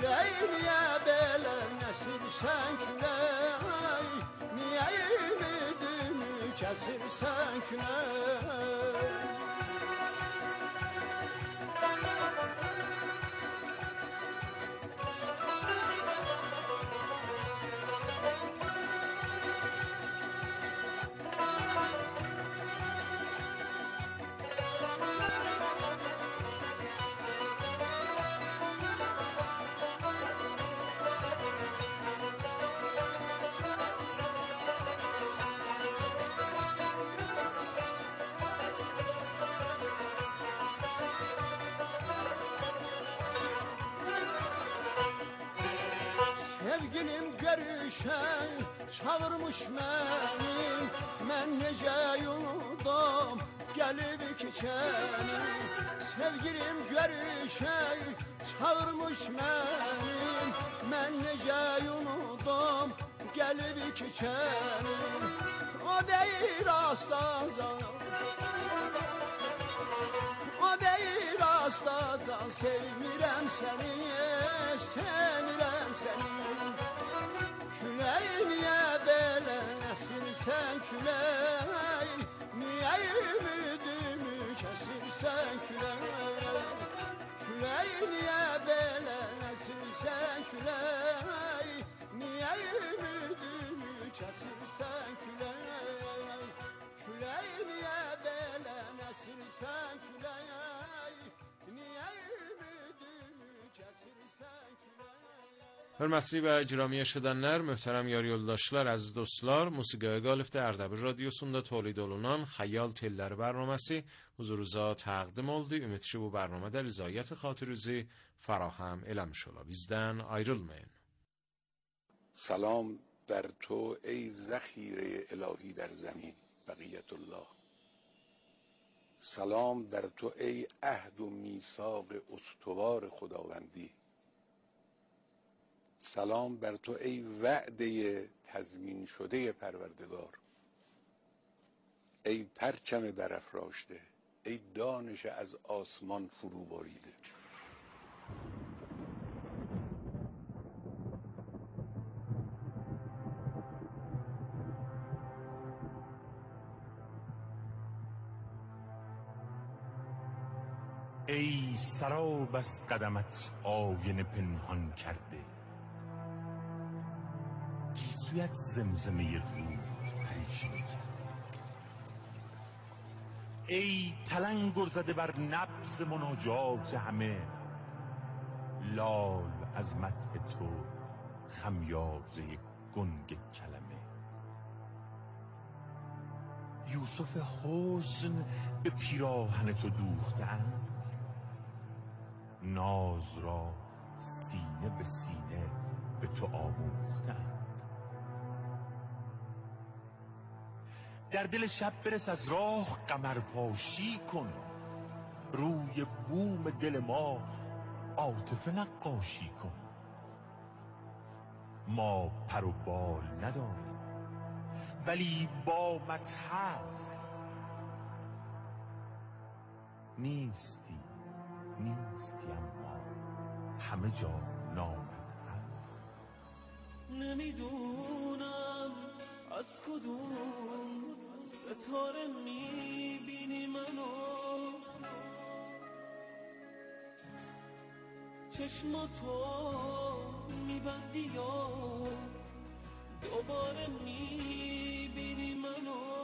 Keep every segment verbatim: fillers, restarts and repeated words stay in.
Küley niye böyle nesirsen küley, niye ümidimi kesirsen küley. Sevgilim görüşen çağırmış beni, ben nece yudum gelip içeni. Sevgilim görüşen çağırmış beni, ben nece yudum gelip içeni. O değil asla o değil asla can, sevmirem seni, sevmirem seni. Küley niye böyle esirsen küley, niye ümidimi kesirsen küley. Küley niye böyle esirsen küley, niye ümidimi kesirsen küley. Küley niye böyle esirsen küley, niye ümidimi kesirsen küley. Hörmətli və icramiyə eşidənlər, möhtərəm yar yoldaşlar, əziz dostlar, Musiqiyə Qalibdə Ərdəbil radiosunda tolid olunan Xəyal Telləri برنامه‌سی huzurunuza təqdim oldu. Ümid ki bu برنامه rızayət xatirinizi farahem eləmiş ola. Bizdən ayrılmayın. سلام بر تو ای ذخیره الهی در زمین بقیت الله. سلام بر تو ای عهد و میثاق استوار خداوندی. سلام بر تو ای وعده تضمین شده پروردگار. ای پرچم برافراشته، ای دانش از آسمان فرو باریده. ای سراب از قدمت آینه پنهان کرده، گیسویت زمزمه رود پریشان کرده. ای تلنگر زده بر نبض مناجات همه، لال از مدح تو خمیازه گنگ کلمه. یوسف حسن به پیراهن تو دوختند، ناز را سینه به سینه به تو آموختند. در دل شب برس از راه قمر پاشی کن، روی بوم دل ما عاطفه نقاشی کن. ما پر و بال نداریم ولی بامت هست، نیستی نیستی اما همه جا نامت هست. نمیدونم از کدوم ستاره میبینی منو، چشماتو میبندی یا دوباره میبینی منو.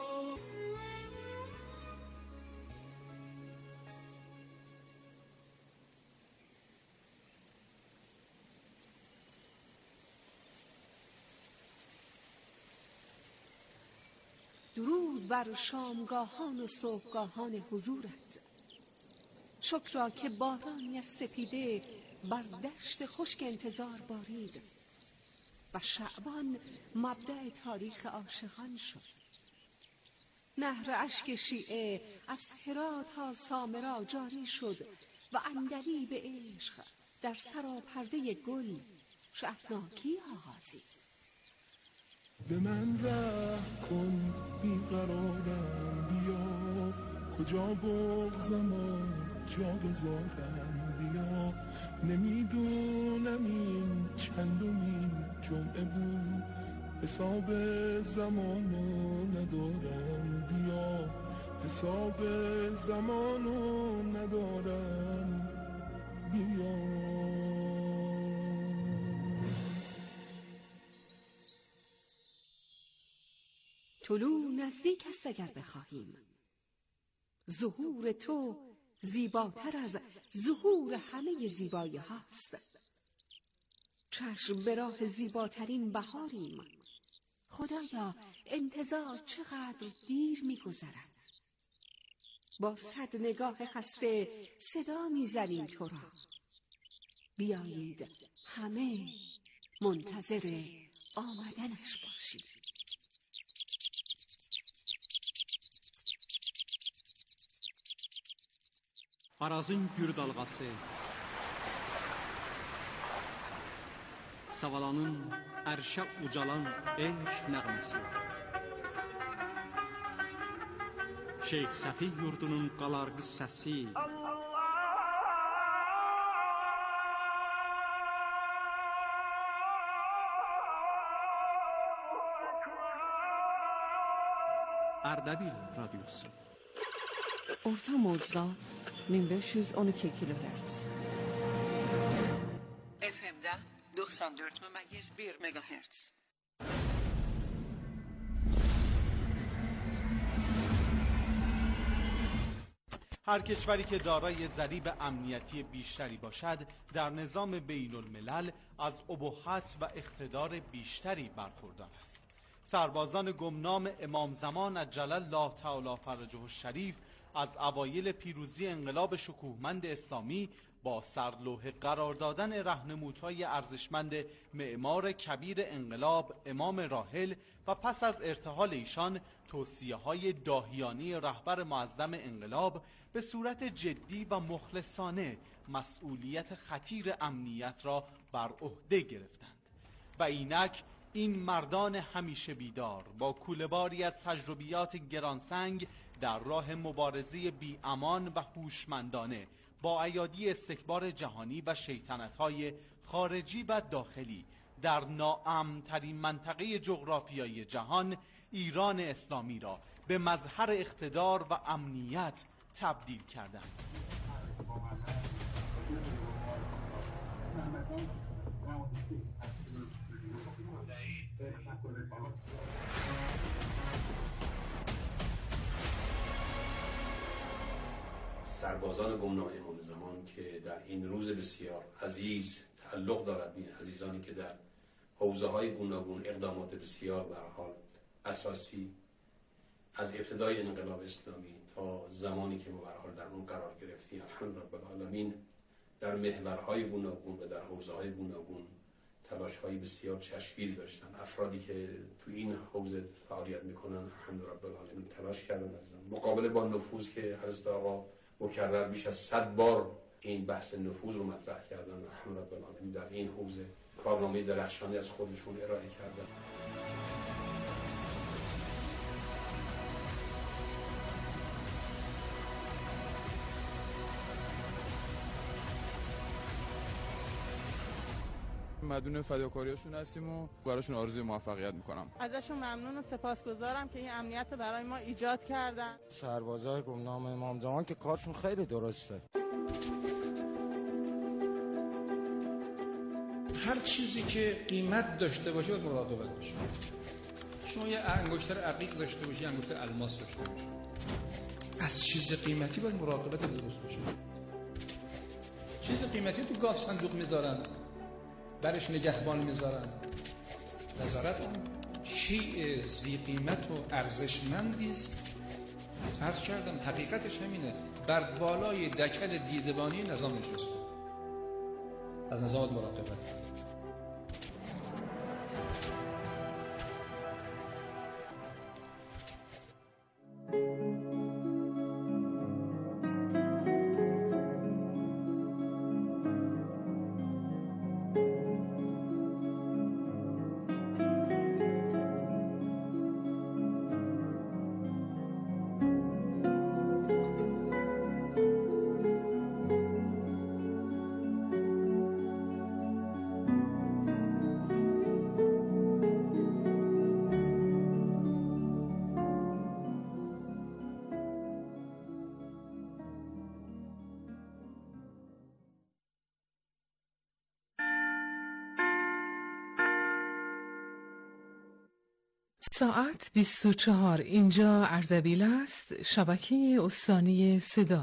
درود بر شامگاهان و صبحگاهان حضورت، شکرا که بارانی از سپیده بر دشت خشک انتظار بارید و شعبان مبدأ تاریخ عاشقان شد. نهر اشک شیعه از هرات تا سامرا جاری شد و عندلیب عشق در سراپرده گل شعفناکی آغازید. به من رحم کن بیقرارم، بیا کجا بغضم و جا بذارم، بیا نمیدونم این چندمین جمعه بود، حساب زمانو ندارم، بیا حساب زمانو ندارم، بیا. طلوع نزدیک است اگر بخواهیم، ظهور تو زیباتر از ظهور همه زیبایی هاست. چشم به راه زیباترین بهاریم، خدایا انتظار چقدر دیر می‌گذرد. با صد نگاه خسته صدا می‌زنیم تو را، بیایید همه منتظر آمدنش باشیم. Arazın gür dalğası, Savalanın ərşə ucalan eşq nəğməsi, Şeyx Səfi yurdunun qalarğı səsi, Ərdəbil radyosu. Orta modda bin beş yüz on iki kilohertz. F M'də doksan dörd məmməyiz bir megahertz. هر کشوری که دارای ضریب امنیتی بیشتری باشد در نظام بین الملل از ابهت و اقتدار بیشتری برخوردار است. سربازان گمنام امام زمان عجل الله تعالی فرجه الشریف از اوایل پیروزی انقلاب شکوهمند اسلامی با سرلوحه قرار دادن راهنمودهای ارزشمند معمار کبیر انقلاب امام راحل و پس از ارتحال ایشان توصیه‌های داهیانه رهبر معظم انقلاب به صورت جدی و مخلصانه مسئولیت خطیر امنیت را بر عهده گرفتند و اینک این مردان همیشه بیدار با کوله‌باری از تجربیات گرانسنگ در راه مبارزه بی امان و هوشمندانه با ایادی استکبار جهانی و شیطنت‌های خارجی و داخلی در ناامن‌ترین منطقه جغرافیایی جهان ایران اسلامی را به مظهر اقتدار و امنیت تبدیل کردند. سربازان گمنام امام زمان که در این روز بسیار عزیز تعلق دارد به عزیزانی که در حوزه‌های گوناگون اقدامات بسیار به هر حال اساسی از ابتدای انقلاب اسلامی تا زمانی که ما به هر حال در اون قرار گرفتیم الحمدلله رب العالمین در محورهای گوناگون و در حوزه‌های گوناگون تلاش‌های بسیار چشمگیری داشتن. افرادی که تو این حوزه فعالیت میکنن الحمدلله رب العالمین تلاش کردن از مقابله با نفوذ که حضرت آقا مکرر بیش از صد بار این بحث نفوذ رو مطرح کردن، الحمدلله رب العالمین در این حوزه کارنامه درخشانی از خودشون ارائه کردن. مدیون فداکاریاشون هستیم و براشون آرزوی موفقیت میکنم. ازشون ممنون و سپاسگزارم که این امنیت رو برای ما ایجاد کردن. سربازای گمنام امام زمان که کارشون خیلی درسته. هر چیزی که قیمت داشته باشه باید مراقبت باشه. شما یه انگشتر عقیق داشته باشی، انگشتر الماس داشته باشی. از چیز قیمتی باید مراقبت درست باشه. چیز قیمتی تو گاف صندوق میذارن، برش نگهبان میذارن. نظارت اون چی زی قیمت و ارزشمندی است. عرض کردم حقیقتش همینه. بر بالای دکل دیدبانی نظام نشسته. از نظام مراقبت. ساعت بیست و چهار. اینجا اردبیل است، شبکه استانی صدا.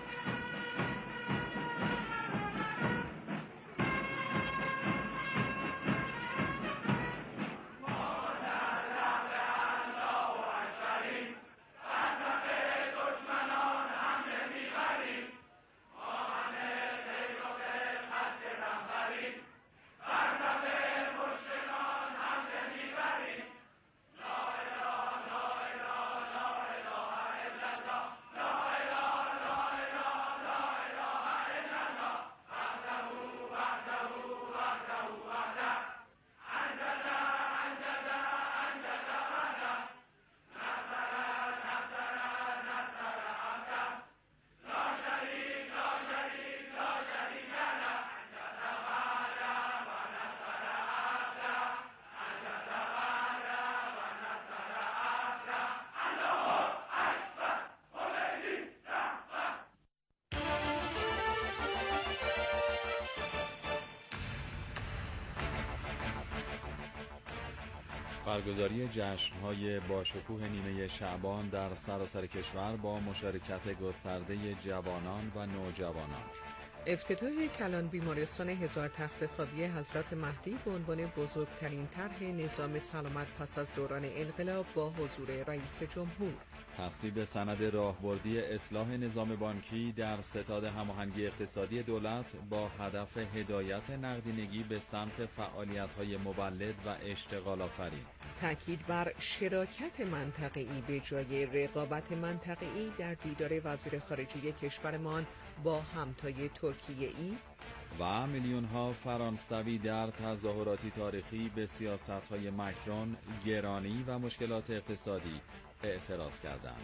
برگزاری جشن‌های باشکوه نیمه شعبان در سراسر کشور با مشارکت گسترده جوانان و نوجوانان. افتتاح کلان بیمارستان هزار تخت خوابی حضرت مهدی به عنوان بزرگترین طرح نظام سلامت پس از دوران انقلاب با حضور رئیس جمهور. تصویب سند راهبردی اصلاح نظام بانکی در ستاد هماهنگی اقتصادی دولت با هدف هدایت نقدینگی به سمت فعالیت‌های مولد و اشتغال آفرین. تأکید بر شراکت منطقه‌ای به جای رقابت منطقه‌ای در دیدار وزیر خارجه کشورمان با همتای ترکیه‌ای. و میلیون‌ها فرانسوی در تظاهراتی تاریخی به سیاست‌های مکرون، گرانی و مشکلات اقتصادی اعتراض کردند.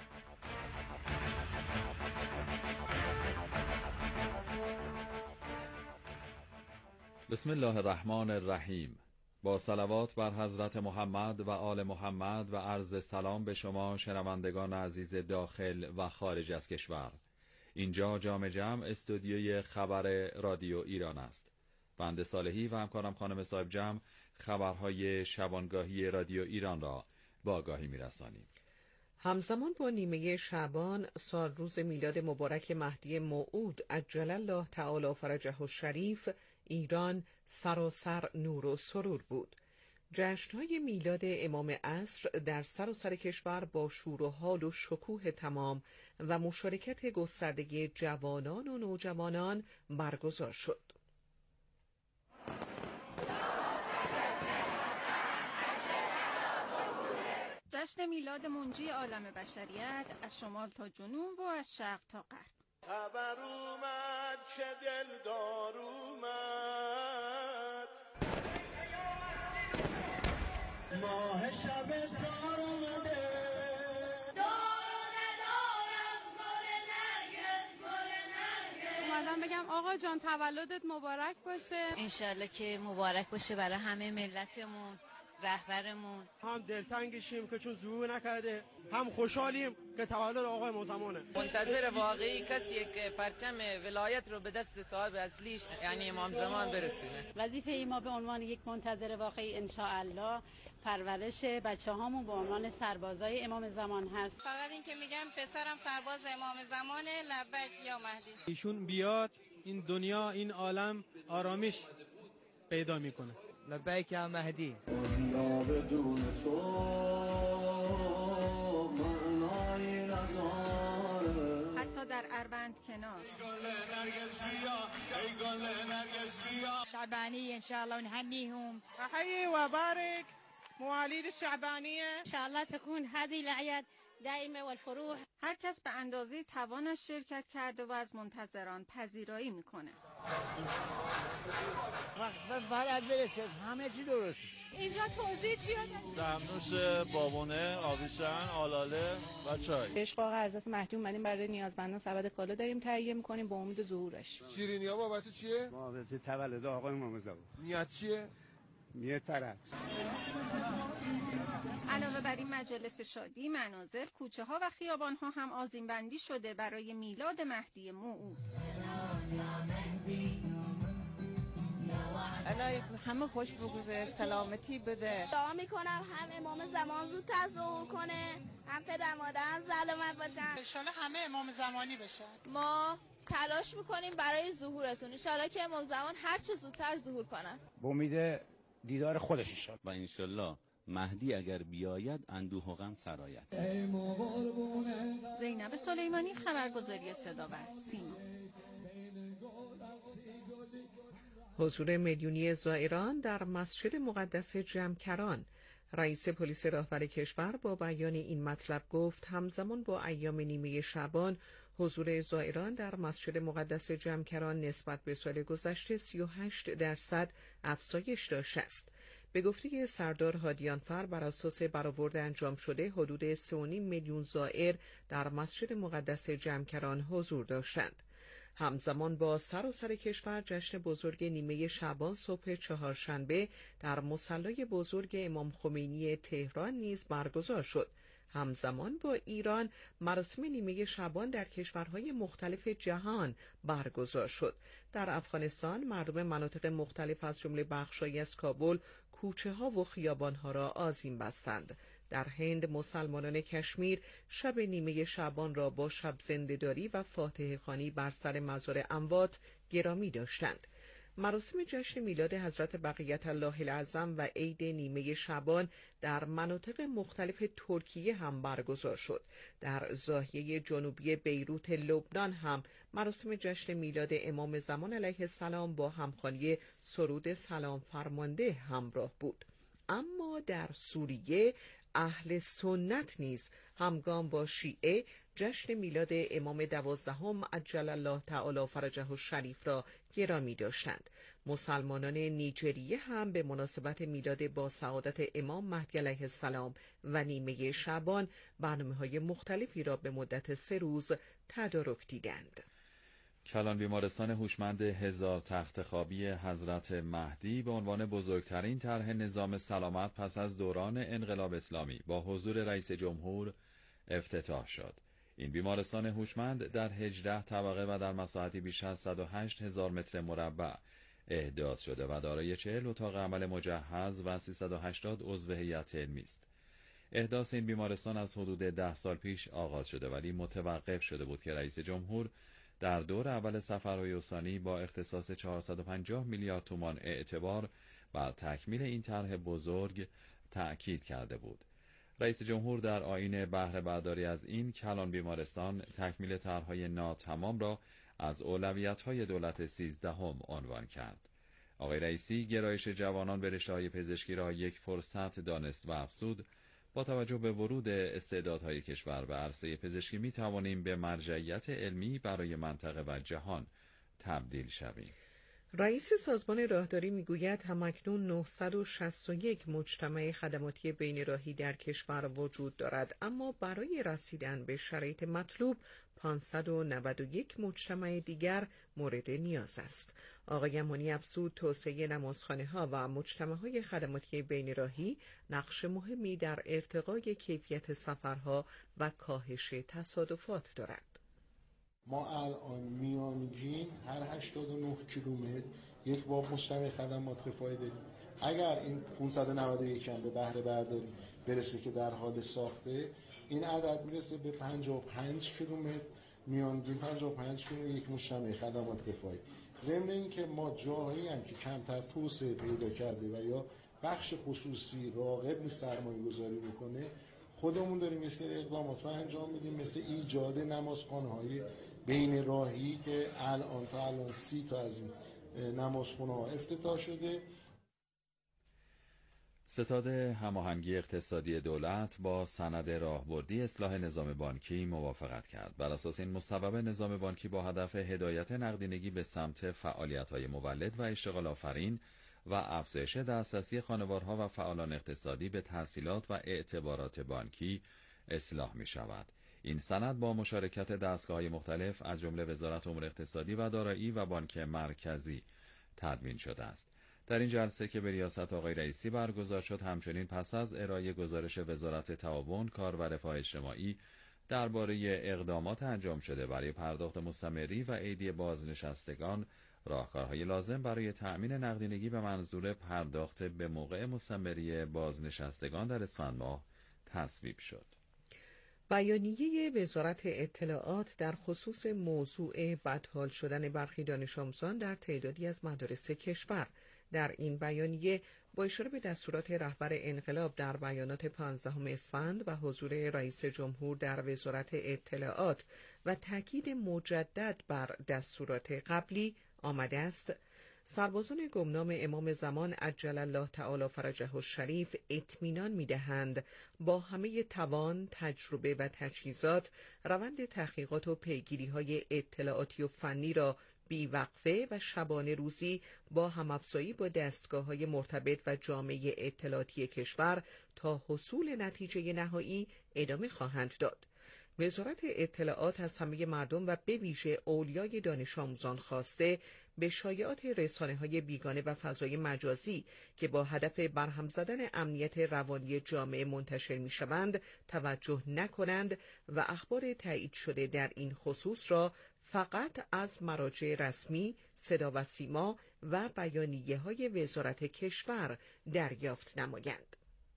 بسم الله الرحمن الرحیم. با صلوات بر حضرت محمد و آل محمد و عرض سلام به شما شنوندگان عزیز داخل و خارج از کشور. اینجا جام جمع استودیوی خبر رادیو ایران است. بنده صالحی و همکارم خانم صاحب جمع خبرهای شبانگاهی رادیو ایران را با آگاهی می‌رسانیم. همزمان با نیمه شعبان سال روز میلاد مبارک مهدی موعود عجل الله تعالی فرجه الشریف، ایران سراسر نور و سرور بود. جشن‌های میلاد امام عصر در سراسر کشور با شور و حال و شکوه تمام و مشارکت گسترده جوانان و نوجوانان برگزار شد. جشن میلاد منجی عالم بشریت از شمال تا جنوب و از شرق تا غرب. خبر اومد که دلدار اومد، ماه شب تار اومده، دار و ندارم گل نرگس گل نرگس. اومدم بگم آقا جان تولدت مبارک باشه. انشالله که مبارک باشه برای همه ملتمون، رهبرمون. هم دلتنگشیم که چون ظهور نکرده، هم خوشحالیم که تولد آقای امام زمانه. منتظر واقعی کسیه که پرچم ولایت رو به دست صاحب اصلیش یعنی امام زمان برسونه. وظیفه ای ما به عنوان یک منتظر واقعی ان شاء الله پرورش بچه‌هامون به عنوان سربازای امام زمان هست. فقط این که میگم پسرم سرباز امام زمانه، لبیک یا مهدی. ایشون بیاد این دنیا این عالم آرامش پیدا میکنه. لبیک یا مهدی. دنیا بدون تو معنایی نداره. حتی در اروند کنار. ای گل نرگس بیا، ای گل نرگس بیا. شعبانی ان شاء الله نهنيهم. احيي وبارك مواليد الشعبانيه ان شاء الله تكون هذه الاعياد دائمه والفروح. هر کس به اندازه توانش شرکت کرده و از منتظران پذیرایی میکنه. وقت فقط برسه همه چی درست. اینجا توضیح چیه؟ دمنوش بابونه، آویشن، آلاله و چای. اشقاق حضرت مهدی اومدیم برای نیازمندان سبد کالا داریم تهیه میکنیم با امید ظهورش. شیرینی‌ها بابت چیه؟ بابت تولد آقای امام زمان. نیت چیه؟ نیت طرح. علاوه بر این مجالس شادی، منازل، کوچه ها و خیابان ها هم آذین بندی شده برای میلاد مهدی موعود. الهی همه خوش بگذره، سلامتی بده. دعا میکنم هم امام زمان زودتر ظهور کنه، هم پدر مادرم سلامت باشن، ان شاءالله همه امام زمانی بشن. ما تلاش میکنیم برای ظهورتون، ان شاءالله که امام زمان هر چه زودتر ظهور کنن. با امید دیدار خودش ان شاءالله. و ان شاءالله مهدی اگر بیاید اندوه و غم سرآید. زینب سلیمانی، خبرگزاری صدا و سیما. حضور میلیونی زائران در مسجد مقدس جمکران. رئیس پلیس راهور کشور با بیان این مطلب گفت همزمان با ایام نیمه شعبان حضور زائران در مسجد مقدس جمکران نسبت به سال گذشته سی و هشت درصد افزایش داشته است. به گفته سردار هادیانفر بر اساس برآورد انجام شده حدود سه و نیم میلیون زائر در مسجد مقدس جمکران حضور داشتند. همزمان با سراسر کشور جشن بزرگ نیمه شعبان صبح چهارشنبه در مصلی بزرگ امام خمینی تهران نیز برگزار شد. همزمان با ایران مراسم نیمه شعبان در کشورهای مختلف جهان برگزار شد. در افغانستان مردم مناطق مختلف از جمله بخش‌هایی از کابل کوچه ها و خیابان ها را آذین بستند. در هند مسلمانان کشمیر شب نیمه شعبان را با شب زنده‌داری و فاتحه خوانی بر سر مزار اموات گرامی داشتند. مراسم جشن میلاد حضرت بقیت الله الاعظم و عید نیمه شعبان در مناطق مختلف ترکیه هم برگزار شد. در ضاحیه جنوبی بیروت لبنان هم مراسم جشن میلاد امام زمان علیه السلام با همخوانی سرود سلام فرمانده همراه بود. اما در سوریه اهل سنت نیز همگام با شیعه جشن میلاد امام دوازدهم عجل الله تعالی فرجه الشریف را گرامی داشتند. مسلمانان نیجریه هم به مناسبت میلاد با سعادت امام مهدی علیه السلام و نیمه شعبان برنامه‌های مختلفی را به مدت سه روز تدارک دیدند. کلان بیمارستان هوشمند هزار تخت خوابی حضرت مهدی به عنوان بزرگترین طرح نظام سلامت پس از دوران انقلاب اسلامی با حضور رئیس جمهور افتتاح شد. این بیمارستان هوشمند در هجده طبقه و در مساحتی بیش از صد و هشت هزار متر مربع احداث شده و دارای چهل اتاق عمل مجهز و سیصد و هشتاد عضو هیئت علمی است. احداث این بیمارستان از حدود ده سال پیش آغاز شده ولی متوقف شده بود که رئیس جمهور در دور اول سفرهای استانی با اختصاص چهارصد و پنجاه میلیارد تومان اعتبار بر تکمیل این طرح بزرگ تأکید کرده بود. رئیس جمهور در آیین بهره برداری از این کلان بیمارستان تکمیل طرحهای ناتمام را از اولویت‌های دولت سیزدهم عنوان کرد. آقای رئیسی گرایش جوانان به رشته‌های پزشکی را یک فرصت دانست و افزود با توجه به ورود استعدادهای کشور به عرصه پزشکی می توانیم به مرجعیت علمی برای منطقه و جهان تبدیل شویم. رئیس سازمان راهداری میگوید همکنون نهصد و شصت و یک مجتمع خدماتی بین‌راهی در کشور وجود دارد، اما برای رسیدن به شرایط مطلوب پانصد و نود و یک مجتمع دیگر مورد نیاز است. آقای امانی افزود توسعه نمازخانه‌ها و مجتمع‌های خدماتی بین‌راهی نقش مهمی در ارتقای کیفیت سفرها و کاهش تصادفات دارد. ما الان میانگین هر هشتاد و نه کیلومتر یک باب مجتمع خدمات رفاهی داریم. اگر این پانصد و نود و یک هم به بهره برداری برسه که در حال ساخته، این عدد میرسه به پنجاه و پنج کیلومتر میانگین، پنجاه و پنج کیلومتر یک مجتمع خدمات رفاهی. ضمن اینکه ما جاهایی هم که کمتر توسعه پیدا کرده و یا بخش خصوصی راغب نیست سرمایه گذاری بکنه، خودمون داریم یه سری اقدامات رو انجام میدیم، مثل ایجاد نمازخانه‌های بین راهی که الان تا الان سی تا از این نمازخانه‌ها افتتاح شده. ستاد هماهنگی اقتصادی دولت با سند راهبردی اصلاح نظام بانکی موافقت کرد. بر اساس این مصوبه نظام بانکی با هدف هدایت نقدینگی به سمت فعالیت‌های مولد و اشتغال آفرین و افزایش دسترسی خانوارها و فعالان اقتصادی به تسهیلات و اعتبارات بانکی اصلاح می شود. این سند با مشارکت دستگاه‌های مختلف از جمله وزارت امور اقتصادی و دارایی و بانک مرکزی تدوین شده است. در این جلسه که به ریاست آقای رئیسی برگزار شد، همچنین پس از ارائه گزارش وزارت تعاون، کار و رفاه اجتماعی درباره اقدامات انجام شده برای پرداخت مستمری و عیدی بازنشستگان راهکارهای لازم برای تأمین نقدینگی به منظور پرداخت به موقع مثمری بازنشستگان در اسفند ماه تصویب شد. بیانیه وزارت اطلاعات در خصوص موضوع بدحال شدن برخی دانش آموزان در تعدادی از مدارس کشور. در این بیانیه با اشاره به دستورات رهبر انقلاب در بیانات پانزدهم اسفند و حضور رئیس جمهور در وزارت اطلاعات و تاکید مجدد بر دستورات قبلی آمده است سربازان گمنام امام زمان عجل الله تعالی فرجه الشریف اطمینان می‌دهند با همه توان، تجربه و تجهیزات روند تحقیقات و پیگیری‌های اطلاعاتی و فنی را بیوقفه و شبانه روزی با همافزایی با دستگاه‌های مرتبط و جامعه اطلاعاتی کشور تا حصول نتیجه نهایی ادامه خواهند داد. وزارت اطلاعات از همه مردم و به ویژه اولیای دانش آموزان خواسته به شایعات رسانه‌های بیگانه و فضای مجازی که با هدف برهم زدن امنیت روانی جامعه منتشر می‌شوند توجه نکنند و اخبار تایید شده در این خصوص را فقط از مراجع رسمی، صدا و سیما و بیانیه‌های وزارت کشور دریافت نمایند.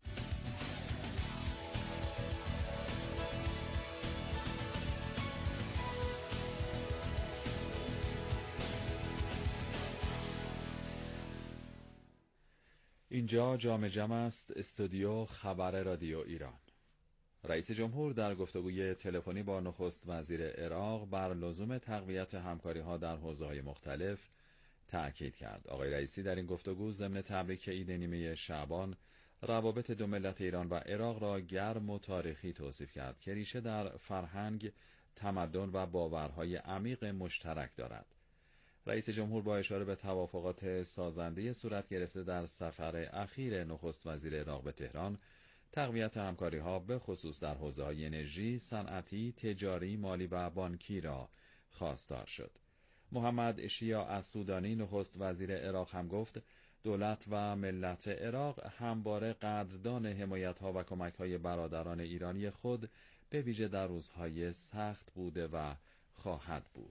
اینجا جام جم است، استودیو خبر رادیو ایران. رئیس جمهور در گفتگوی تلفنی با نخست وزیر عراق بر لزوم تقویت همکاری‌ها در حوزه‌های مختلف تأکید کرد. آقای رئیسی در این گفتگو ضمن تبریک عید نیمه شعبان روابط دو ملت ایران و عراق را گرم و تاریخی توصیف کرد که ریشه در فرهنگ، تمدن و باورهای عمیق مشترک دارد. رئیس جمهور با اشاره به توافقات سازنده صورت گرفته در سفر اخیر نخست وزیر عراق به تهران، تقویت همکاری‌ها به خصوص در حوزه‌های انرژی، صنعتی، تجاری، مالی و بانکی را خواستار شد. محمد شیع السودانی نخست وزیر عراق هم گفت دولت و ملت عراق همواره قدردان حمایت‌ها و کمک‌های برادران ایرانی خود به ویژه در روزهای سخت بوده و خواهد بود.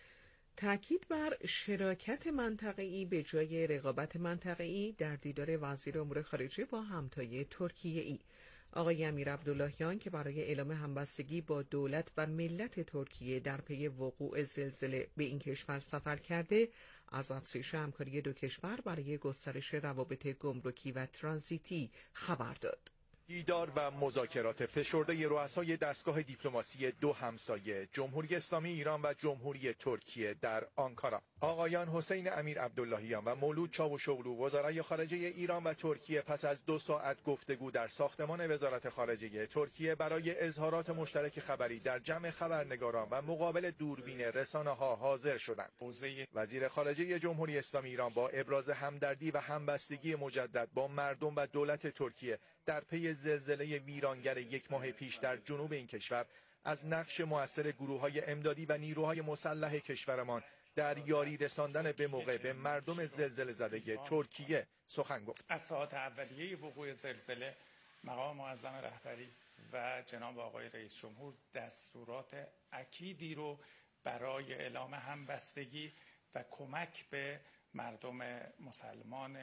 تأکید بر شراکت منطقه‌ای به جای رقابت منطقه‌ای در دیدار وزیر امور خارجه با همتای ترکیه‌ای. آقای امیر عبداللهیان که برای اعلام همبستگی با دولت و ملت ترکیه در پی وقوع زلزله به این کشور سفر کرده، از افزایش همکاری دو کشور برای گسترش روابط گمرکی و ترانزیتی خبر داد. دیدار و مذاکرات فشرده رؤسای دستگاه دیپلماسی دو همسایه جمهوری اسلامی ایران و جمهوری ترکیه در آنکارا. آقایان حسین امیر عبداللهیان و مولود چاوشوغلو وزرای خارجه ایران و ترکیه پس از دو ساعت گفتگو در ساختمان وزارت خارجه ترکیه برای اظهارات مشترک خبری در جمع خبرنگاران و مقابل دوربین رسانه‌ها حاضر شدند. وزیر خارجه جمهوری اسلامی ایران با ابراز همدردی و همبستگی مجدد با مردم و دولت ترکیه در پی زلزله ویرانگر یک ماه پیش در جنوب این کشور از نقش مؤثر گروه‌های امدادی و نیروهای مسلح کشورمان در یاری رساندن به موقع به مردم زلزله زده ترکیه سخن گفت. از ساعات اولیه وقوع زلزله مقام معظم رهبری و جناب آقای رئیس جمهور دستورات اکیدی رو برای اعلام همبستگی و کمک به مردم مسلمان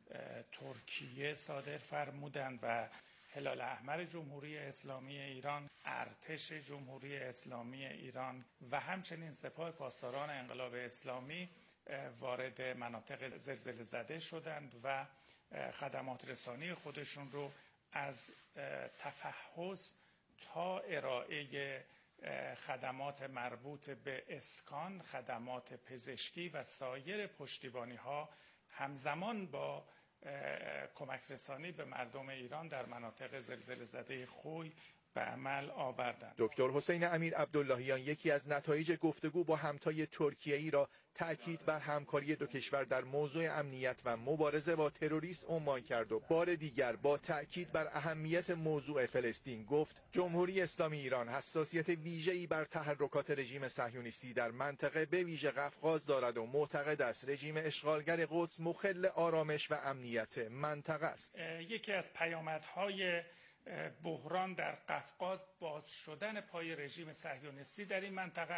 ترکیه صادر فرمودند و هلال احمر جمهوری اسلامی ایران، ارتش جمهوری اسلامی ایران و همچنین سپاه پاسداران انقلاب اسلامی وارد مناطق زلزله زده شدند و خدمات رسانی خودشون رو از تفحص تا ارائه خدمات مربوط به اسکان، خدمات پزشکی و سایر پشتیبانی‌ها همزمان با کمک رسانی به مردم ایران در مناطق زلزله زده خوی به عمل آوردند. دکتر حسین امیر عبداللهیان یکی از نتایج گفتگو با همتای ترکیه‌ای را تأکید بر همکاری دو کشور در موضوع امنیت و مبارزه با تروریسم عنوان کرد و بار دیگر با تأکید بر اهمیت موضوع فلسطین گفت جمهوری اسلامی ایران حساسیت ویژه‌ای بر تحرکات رژیم صهیونیستی در منطقه به ویژه قفقاز دارد و معتقد است رژیم اشغالگر قدس مخل آرامش و امنیت منطقه است. یکی از پیامدهای بحران در قفقاز باز شدن پای رژیم صهیونیستی در این منطقه است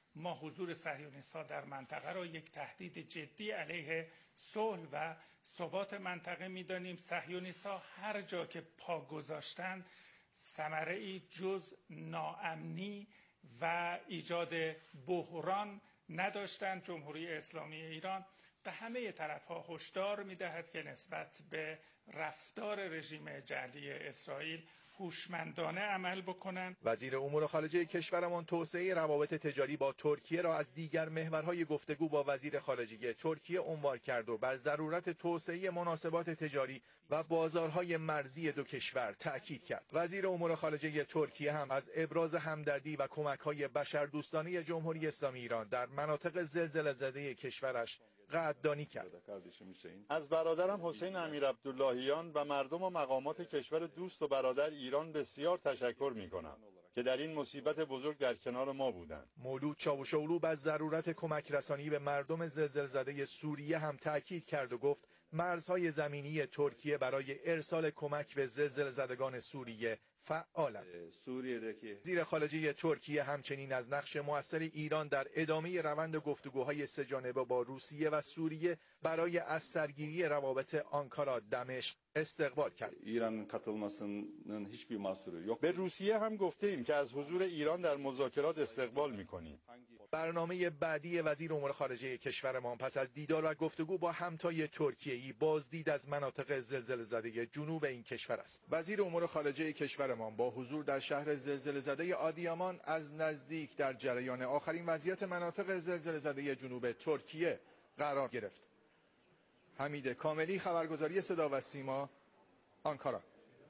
ما حضور صهیونیست‌ها در منطقه را یک تهدید جدی علیه صلح و ثبات منطقه می‌دانیم. صهیونیست‌ها هر جا که پا گذاشتند ثمره‌ای جز ناامنی و ایجاد بحران نداشتند. جمهوری اسلامی ایران به همه طرف‌ها هشدار می‌دهد که نسبت به رفتار رژیم جعلی اسرائیل هوشمندانه عمل بکنند. وزیر امور خارجه کشورمان توسعه روابط تجاری با ترکیه را از دیگر محورهای گفتگو با وزیر خارجه ترکیه عنوان کرد و بر ضرورت توسعه مناسبات تجاری و بازارهای مرزی دو کشور تأکید کرد. وزیر امور خارجه ترکیه هم از ابراز همدردی و کمک‌های بشردوستانه جمهوری اسلامی ایران در مناطق زلزله زده کشورش قدردانی کرد. از برادرم حسین امیر عبداللهیان و مردم و مقامات کشور دوست و برادر ایران بسیار تشکر می‌کنم که در این مصیبت بزرگ در کنار ما بودند. مولود چاوش‌اوغلو از ضرورت کمک رسانی به مردم زلزله زده سوریه هم تاکید کرد و گفت مرزهای زمینی ترکیه برای ارسال کمک به زلزله زدگان سوریه فعالند. وزیر خارجه ترکیه همچنین از نقش مؤثر ایران در ادامه روند گفتگوهای سه‌جانبه با روسیه و سوریه برای از سرگیری روابط آنکارا دمشق استقبال کرد. ایران katılmasının hiçbir mahsuru yok. به روسیه هم گفتیم که از حضور ایران در مذاکرات استقبال می‌کنیم. برنامه بعدی وزیر امور خارجه کشورمان پس از دیدار و گفتگو با همتای ترکیه‌ای بازدید از مناطق زلزله زده جنوب این کشور است. وزیر امور خارجه کشورمان با حضور در شهر زلزله زده آدیامان از نزدیک در جریان آخرین وضعیت مناطق زلزله زده جنوب ترکیه قرار گرفت. حمید کاملی، خبرگزاری صدا و سیما، آنکارا.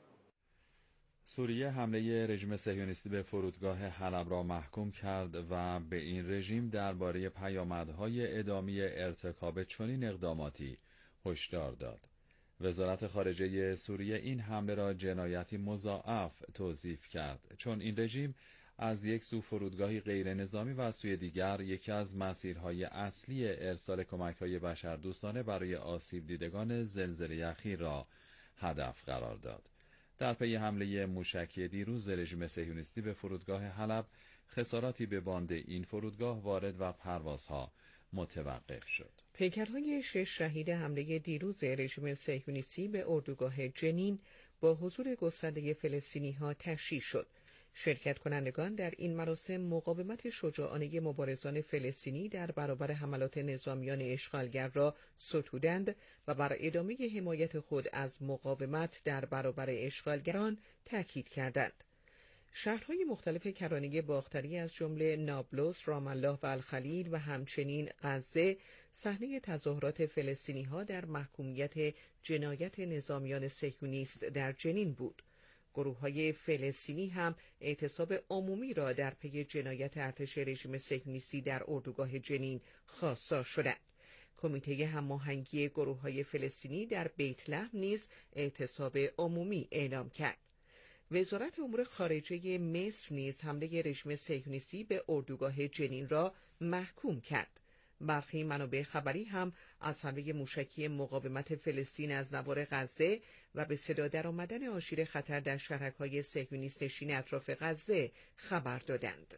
سوریه حمله رژیم صهیونیستی به فرودگاه حلب را محکوم کرد و به این رژیم درباره پیامدهای ادامی ارتکاب چنین اقداماتی هشدار داد. وزارت خارجه سوریه این حمله را جنایتی مضاعف توصیف کرد، چون این رژیم از یک سو فرودگاهی غیر نظامی و از سوی دیگر یکی از مسیرهای اصلی ارسال کمک‌های بشردوستانه برای آسیب دیدگان زلزله اخیر را هدف قرار داد. در پی حمله موشکی دیروز رژیم صهیونیستی به فرودگاه حلب، خساراتی به باند این فرودگاه وارد و پروازها متوقف شد. پیکرهای شش شهید حمله دیروز رژیم صهیونیستی به اردوگاه جنین با حضور گسترده فلسطینی‌ها تشییع شد. شرکت کنندگان در این مراسم مقاومت شجاعانه مبارزان فلسطینی در برابر حملات نظامیان اشغالگر را ستودند و بر ادامه حمایت خود از مقاومت در برابر اشغالگران تاکید کردند. شهرهای مختلف کرانه باختری از جمله نابلس، رام الله و الخلیل و همچنین غزه صحنه تظاهرات فلسطینی‌ها در محکومیت جنایت نظامیان صهیونیست در جنین بود. گروه‌های فلسطینی هم اعتصاب عمومی را در پی جنایت ارتش رژیم صهیونیستی در اردوگاه جنین خواستار شدند. کمیته هماهنگی گروه‌های فلسطینی در بیت لحم نیز اعتصاب عمومی اعلام کرد. وزارت امور خارجه مصر نیز حمله رژیم صهیونیستی به اردوگاه جنین را محکوم کرد. برخی منابع خبری هم از حمله موشکی مقاومت فلسطین از نوار غزه و به صدا درآمدن آژیر خطر در شهرک‌های صهیونیست نشین اطراف غزه خبر دادند.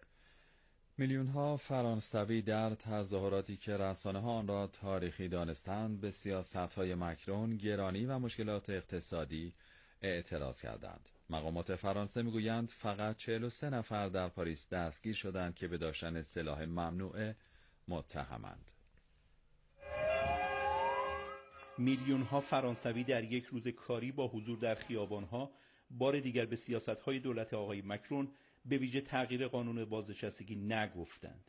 میلیون‌ها فرانسوی در تظاهراتی که رسانه‌ها آن را تاریخی دانستند به سیاست‌های مکرون، گرانی و مشکلات اقتصادی اعتراض کردند. مقامات فرانسه می‌گویند فقط چهل و سه نفر در پاریس دستگیر شدند که به داشتن سلاح ممنوعه متهمند. میلیون ها فرانسوی در یک روز کاری با حضور در خیابان‌ها بار دیگر به سیاست‌های دولت آقای مکرون به ویژه تغییر قانون بازنشستگی نگفتند.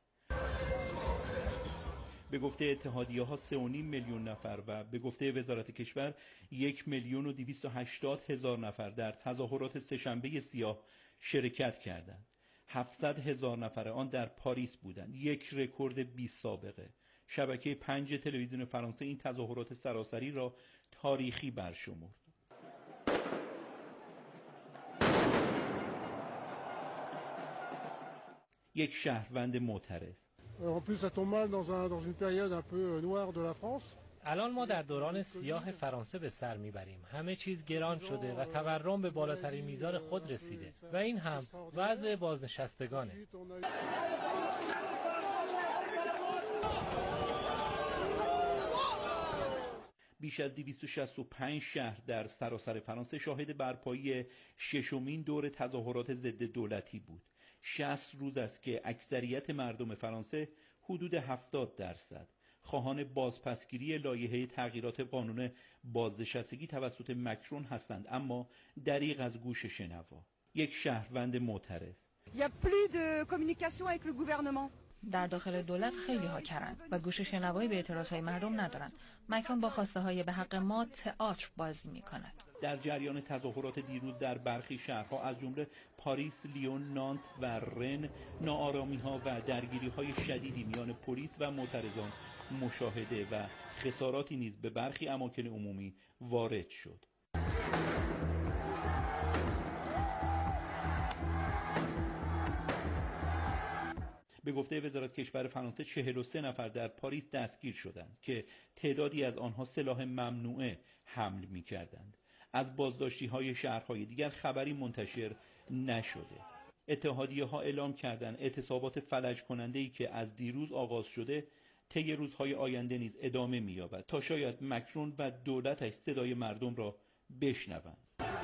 به گفته اتحادیه‌ها سه و نیم میلیون نفر و به گفته وزارت کشور یک میلیون و دویست و هشتاد هزار نفر در تظاهرات سه‌شنبه سیاه شرکت کردند. هفتصد هزار نفر آن در پاریس بودند، یک رکورد بی سابقه. شبکه پنج تلویزیون فرانسه این تظاهرات سراسری را تاریخی برشمرد. یک شهروند معترض. الان ما در دوران سیاه فرانسه به سر میبریم. همه چیز گران شده و تورم به بالاترین میزان خود رسیده و این هم وضع بازنشستگانه. بیش از دویست و شصت و پنج شهر در سراسر فرانسه شاهد برپایی ششمین دور تظاهرات ضد دولتی بود. شصت روز است که اکثریت مردم فرانسه حدود هفتاد درصد خواهان بازپسگیری لایحه تغییرات قانون بازنشستگی توسط مکرون هستند، اما دریغ از گوش شنوا. یک شهروند معترض: در داخل دولت خیلی ها کرند و گوش شنوایی به اعتراضهای مردم ندارند. مکرون با خواسته های به حق ما تئاتر بازی می کند. در جریان تظاهرات دیروز در برخی شهرها از جمله پاریس، لیون، نانت و رن ناآرامی ها و درگیری های شدیدی میان پلیس و معترضان مشاهده و خساراتی نیز به برخی اماکن عمومی وارد شد. به گفته وزارت کشور فرانسه چهل و سه نفر در پاریس دستگیر شدند که تعدادی از آنها سلاح ممنوعه حمل می‌کردند. از بازداشتی‌های شهرهای دیگر خبری منتشر نشده. اتحادیه‌ها اعلام کردند اعتصابات فلج کننده‌ای که از دیروز آغاز شده طی روزهای آینده نیز ادامه می‌یابد تا شاید مکرون و دولتش صدای مردم را بشنوند.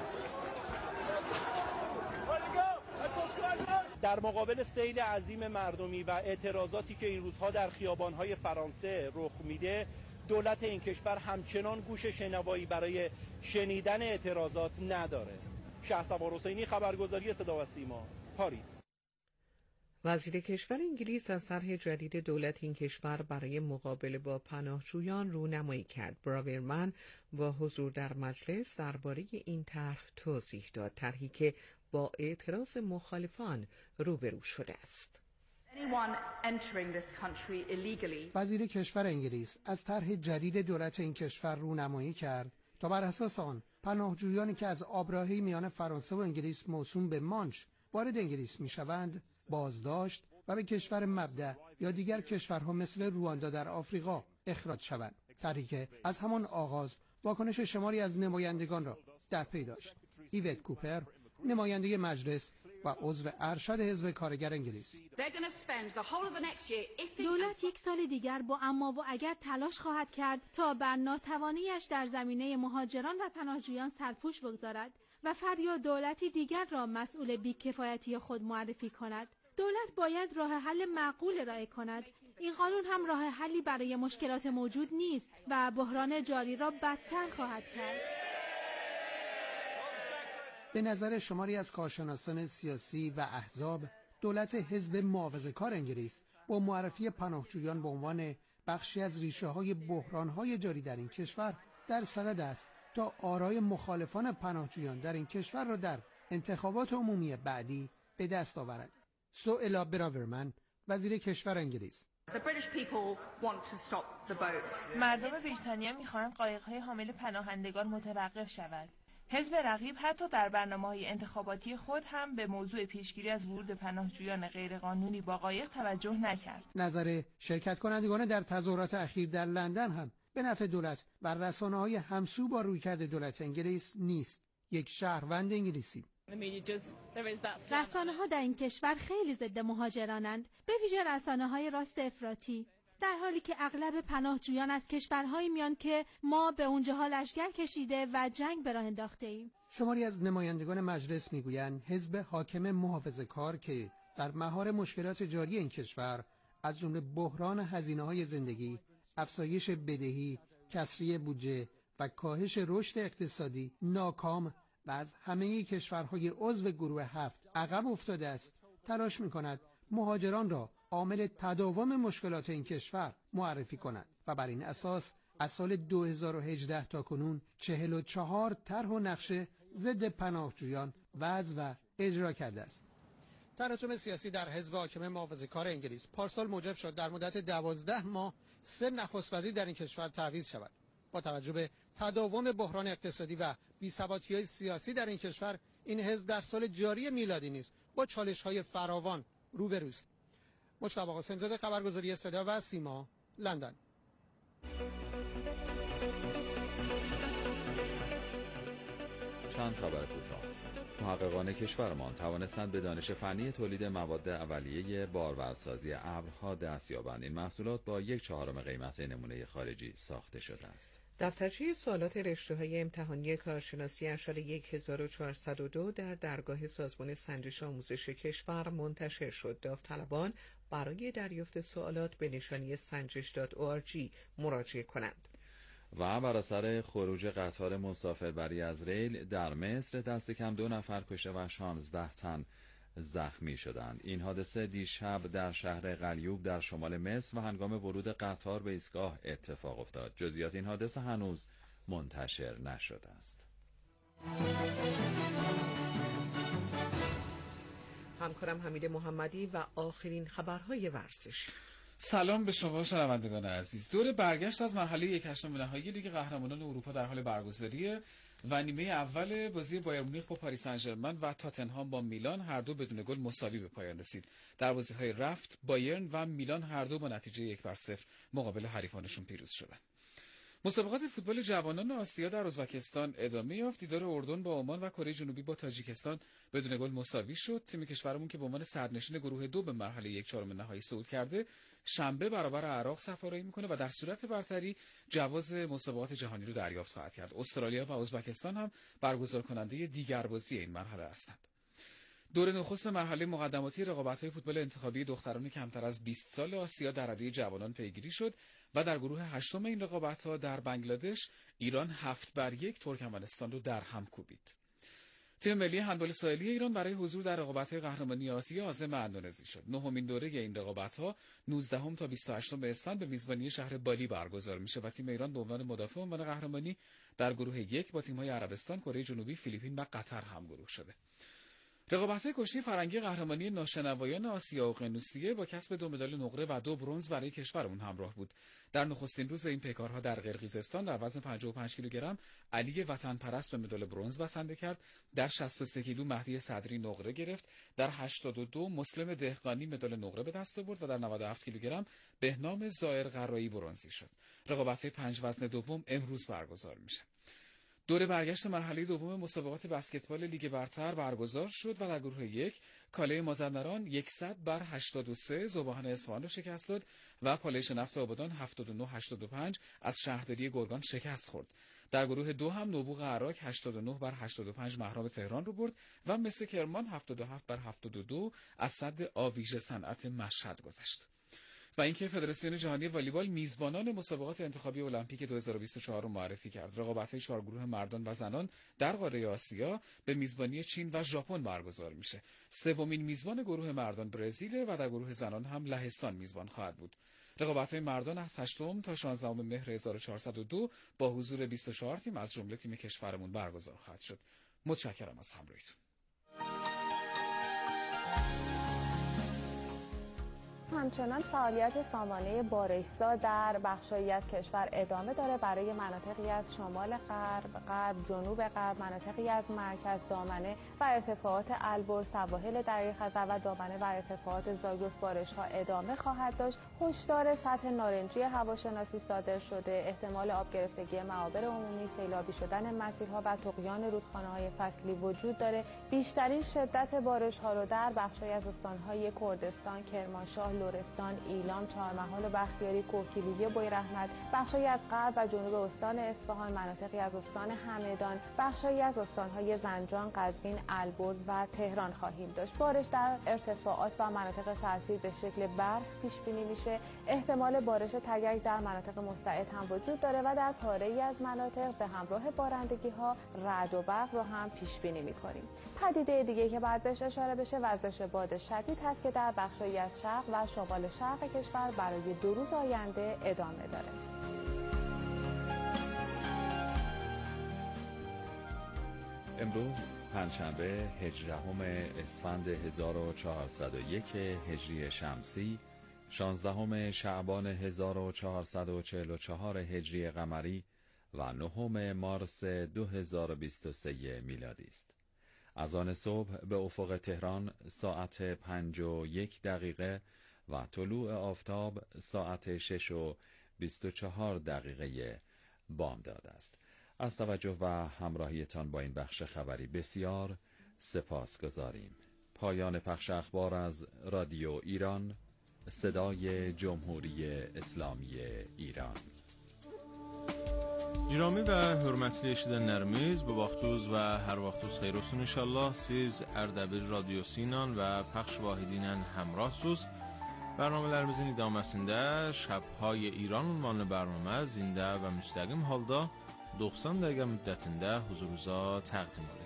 در مقابل سیل عظیم مردمی و اعتراضاتی که این روزها در خیابان‌های فرانسه رخ میده، دولت این کشور همچنان گوش شنوایی برای شنیدن اعتراضات نداره. شهسوار حسینی، خبرگزاری صدا و سیما، پاریس. وزیر کشور انگلیس از طرح جدید دولت این کشور برای مقابله با پناهجویان رونمایی کرد. براورمن با حضور در مجلس درباره این طرح توضیح داد، طرحی که با اعتراض مخالفان روبرو شده است. وزیر کشور انگلیس از طرح جدید دولت این کشور رونمایی کرد تا بر اساس آن پناهجویانی که از آبراهی میان فرانسه و انگلیس موسوم به مانچ وارد انگلیس میشوند بازداشت و به کشور مبدأ یا دیگر کشورها مثل رواندا در آفریقا اخراج شوند. طرحی که از همان آغاز واکنش شماری از نمایندگان را در پی داشت. ایوت کوپر، نماینده مجلس و عضو ارشد حزب کارگر انگلیس: دولت یک سال دیگر با اما و اگر تلاش خواهد کرد تا بر ناتوانیش در زمینه مهاجران و پناهجویان سرپوش بگذارد و فرد یا دولتی دیگر را مسئول بی‌کفایتی خود معرفی کند. دولت باید راه حل معقول ارائه کند. این قانون هم راه حلی برای مشکلات موجود نیست و بحران جاری را بدتر خواهد کرد. به نظر شماری از کارشناسان سیاسی و احزاب، دولت حزب محافظه‌کار انگلیس با معرفی پناهجویان به عنوان بخشی از ریشه‌های بحران‌های جاری در این کشور در صدد است تا آرای مخالفان پناهجویان در این کشور را در انتخابات عمومی بعدی به دست آورد. سوئلا براورمن، وزیر کشور انگلیس: مردم بریتانیا می‌خواهند قایق‌های حامل پناهندگان متوقف شود. حزب رقیب حتی در برنامه‌های انتخاباتی خود هم به موضوع پیشگیری از ورود پناهجویان غیرقانونی با قایق توجه نکرد. نظر شرکت کنندگان در تظاهرات اخیر در لندن هم به نفع دولت و رسانه‌های همسو با رویکرد دولت انگلیس نیست. یک شهروند انگلیسی: رسانه‌ها در این کشور خیلی ضد مهاجرانند، به ویژه رسانه‌های راست افراطی، در حالی که اغلب پناهجویان از کشورهایی میان که ما به اونجاها لشکر کشیده و جنگ به راه انداخته ایم. شماری از نمایندگان مجلس میگویند حزب حاکم محافظه‌کار که در مهار مشکلات جاری این کشور از جمله بحران هزینه‌های زندگی، افزایش بدهی، کسری بودجه و کاهش رشد اقتصادی ناکام و از همه کشورهای عضو گروه هفت عقب افتاده است، تلاش می‌کند مهاجران را عامل تداوم مشکلات این کشور معرفی کند و بر این اساس از سال دو هزار و هجده تا کنون چهل و چهار طرح و نقشه ضد پناهجویان وضع و اجرا کرده است. تلاطم سیاسی در حزب حاکم محافظه‌کار انگلیس پارسال موجب شد در مدت دوازده ماه سه نخست وزیر در این کشور تعویض شود. با توجه به تداوم بحران اقتصادی و بی‌ثباتی‌های سیاسی در این کشور، این حزب در سال جاری میلادی نیز با چالش‌های فراوان روبروست. مجتبی قاسم‌زاده، خبرگزاری صدا و سیما، لندن. چند خبر کوتاه. محققان کشورمان توانستند به دانش فنی تولید مواد اولیه بارورسازی ابرها دست یابند. این محصولات با یک چهارم قیمت نمونه خارجی ساخته شده است. دفترچه سوالات رشته‌های امتحانی کارشناسی ارشد هزار و چهارصد و دو در درگاه سازمان سنجش آموزش کشور منتشر شد. داوطلبان برای دریافت سوالات به نشانی سنجش دات او آر جی مراجعه کنند. و بر اثر خروج قطار مسافربری از ریل در مصر دست کم دو نفر کشته و شانزده تن زخمی شدند. این حادثه دیشب در شهر قلیوب در شمال مصر و هنگام ورود قطار به ایستگاه اتفاق افتاد. جزئیات این حادثه هنوز منتشر نشده است. همکارم حمید محمدی و آخرین خبرهای ورزش. سلام به شما شنوندگان عزیز. دور برگشت از مرحله یک هشتم نهایی لیگ قهرمانان اروپا در حال برگزاریه و نیمه اول بازی بایر مونیخ با پاریس سن ژرمن و تاتنهام با میلان هر دو بدون گل مساوی به پایان رسید. در بازی‌های رفت بایرن و میلان هر دو با نتیجه یک بر صفر مقابل حریفانشون پیروز شدند. مسابقات فوتبال جوانان آسیا در ازبکستان ادامه یافت. دیدار اردن با عمان و کره جنوبی با تاجیکستان بدون گل مساوی شد. تیم کشورمون که به عنوان صدرنشین گروه دو به مرحله یک چهارم نهایی صعود کرده، شنبه برابر عراق سفارایی میکنه و در صورت برتری جواز مسابقات جهانی رو دریافت خواهد کرد. استرالیا و ازبکستان هم برگزار کننده دیگر بازی این مرحله هستند. دور نخست مرحله مقدماتی رقابت‌های فوتبال انتخابی دختران کمتر از بیست سال آسیا در رده جوانان پیگیری شد و در گروه هشتم این رقابت‌ها در بنگلادش ایران هفت بر یک ترکمنستان رو در هم کوبید. تیم ملی هندبال ساحلی ایران برای حضور در رقابت‌های قهرمانی آسیا عازم اندونزی شد. نهمین دوره این رقابت‌ها نوزدهم تا بیست و هشتم اسفند به میزبانی شهر بالی برگزار میشه و تیم ایران به عنوان مدافع عنوان قهرمانی در گروه یک با تیم‌های عربستان، کره جنوبی، فیلیپین و قطر همگروه شده. رقابت‌های کشتی فرنگی قهرمانی ناشنوایان آسیا اقیانوسیه با کسب دو مدال نقره و دو برنز برای کشورمون همراه بود. در نخستین روز این پیکارها در قرقیزستان در وزن پنجاه و پنج کیلوگرم علی وطن پرست به مدال برنز بسنده کرد. در شصت و سه کیلو مهدی صدری نقره گرفت. در هشتاد و دو مسلم دهقانی مدال نقره به دست آورد و در نود و هفت کیلوگرم بهنام زائر قرایی برنزی شد. رقابت‌های پنج وزن دوم امروز برگزار میشه. دور برگشت مرحله دوم مسابقات بسکتبال لیگ برتر برگزار شد و در گروه یک کاله مازندران صد بر هشتاد و سه ذوباهن اصفهان را شکست داد و پالایش نفت آبادان هفتاد و نه هشتاد و پنج از شهرداری گرگان شکست خورد. در گروه دو هم نوبوغ عراق هشتاد و نه بر هشتاد و پنج مهراب تهران رو برد و مس کرمان هفتاد و هفت بر هفتاد و دو از سد آویژه صنعت مشهد گذشت. و اینکه فدراسیون جهانی والیبال میزبانان مسابقات انتخابی المپیک دو هزار و بیست و چهار رو معرفی کرد. رقابت‌های چهار گروه مردان و زنان در قاره آسیا به میزبانی چین و ژاپن برگزار میشه. سومین میزبان گروه مردان برزیل و در گروه زنان هم لهستان میزبان خواهد بود. رقابت‌های مردان از هشتم تا شانزدهم مهر هزار و چهارصد و دو با حضور بیست و چهار تیم از جمله تیم کشورمون برگزار خواهد شد. متشکرم از همراهیتون. همچنان فعالیت سامانه بارشزا در بخشایی از کشور ادامه داره. برای مناطقی از شمال غرب، غرب، جنوب غرب، مناطقی از مرکز، دامنه و ارتفاعات البرز، سواحل دریای خزر و دامنه و ارتفاعات زاگرس بارش‌ها ادامه خواهد داشت. هشدار سطح نارنجی هواشناسی صادر شده. احتمال آب گرفتگی معابر عمومی، سیلابی شدن مسیرها و طغیان رودخانه‌های فصلی وجود داره. بیشترین شدت بارش‌ها رو در بخشایی از استان‌های کردستان، کرمانشاه، لرستان، ایلام، چهارمحال و بختیاری، کوهگیلویه، بویراحمد، بخشایی از غرب و جنوب استان اصفهان، مناطقی از استان همدان، بخشایی از استان‌های زنجان، قزوین، البرز و تهران خواهیم داشت. بارش در ارتفاعات و مناطق سراسیر به شکل برف پیش بینی میشه. احتمال بارش تگک در مناطق مستعد هم وجود داره و در پاره‌ای از مناطق به همراه بارندگی‌ها رعد و برق رو هم پیش بینی می‌کنیم. پدیده دیگه که باید بهش اشاره بشه وزش باد شدید هست که در بخشایی از شرق و شمال شرق کشور برای دو روز آینده ادامه داره. امروز پنجشنبه هجدهم اسفند هزار و چهارصد و یک هجری شمسی، شانزدهم شعبان هزار و چهارصد و چهل و چهار هجری قمری و نهم مارس دو هزار و بیست و سه میلادی است. از آن صبح به افق تهران ساعت پنج و یک دقیقه و طلوع آفتاب ساعت شش و بیست و چهار دقیقه بامداد است. از توجه و همراهیتان با این بخش خبری بسیار سپاسگزاریم. پایان پخش اخبار از رادیو ایران، صدای جمهوری اسلامی ایران. Jiromi və hörmətli eşidənlərimiz, bu vaxtınız və hər vaxtınız xeyir olsun inşallah. Siz Ərdəbil radiosu ilə və pəxş vahidi ilə həmrahsınız. Bərnamələrimizin idaməsində Şəbhay İran ünvanlı bərnamə zində və müstəqim halda doxsan dəqiqə müddətində huzurunuza təqdim olunur.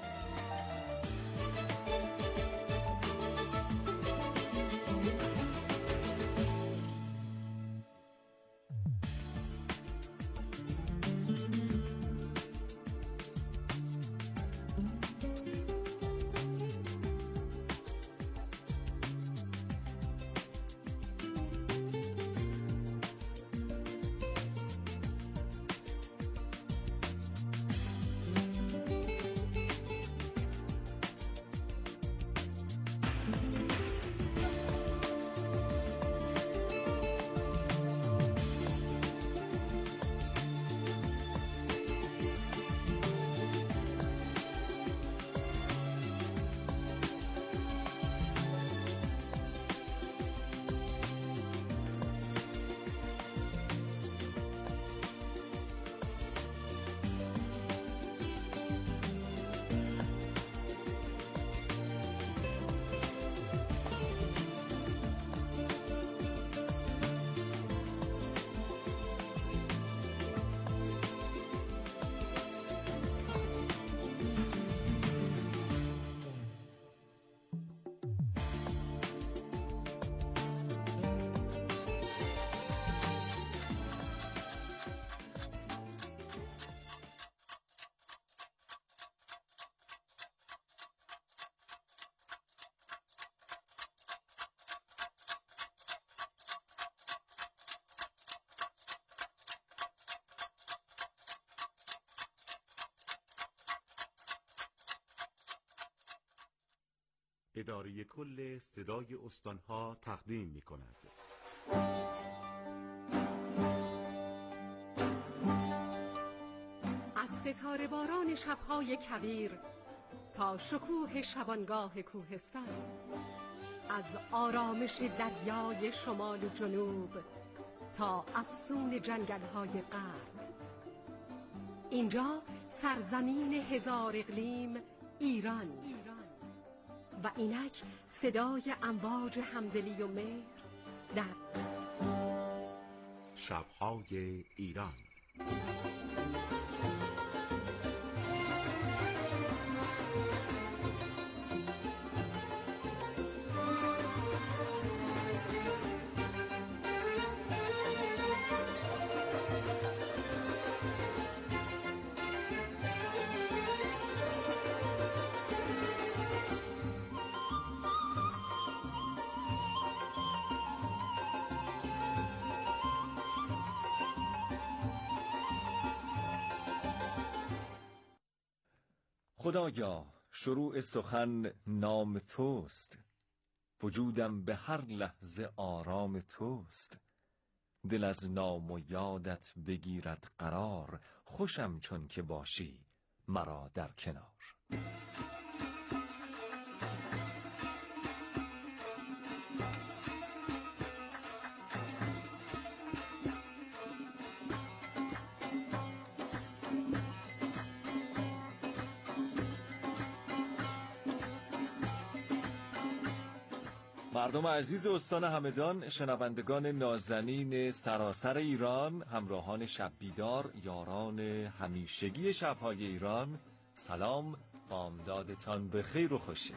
اداره کل صدای استانها تقدیم می کند. از ستاره باران شبهای کویر تا شکوه شبانگاه کوهستان، از آرامش دریای شمال و جنوب تا افسون جنگل‌های غرب، اینجا سرزمین هزار اقلیم ایران و اینک صدای امواج همدلی و مهر در شب‌های ایران. خدایا شروع سخن نام توست، وجودم به هر لحظه آرام توست. دل از نام و یادت بگیرد قرار، خوشم چون که باشی مرا در کنار. مردم عزیز استان همدان، شنوندگان نازنین سراسر ایران، همراهان شب بیدار، یاران همیشگی شب‌های ایران، سلام، بامدادتان به خیر و خوشی.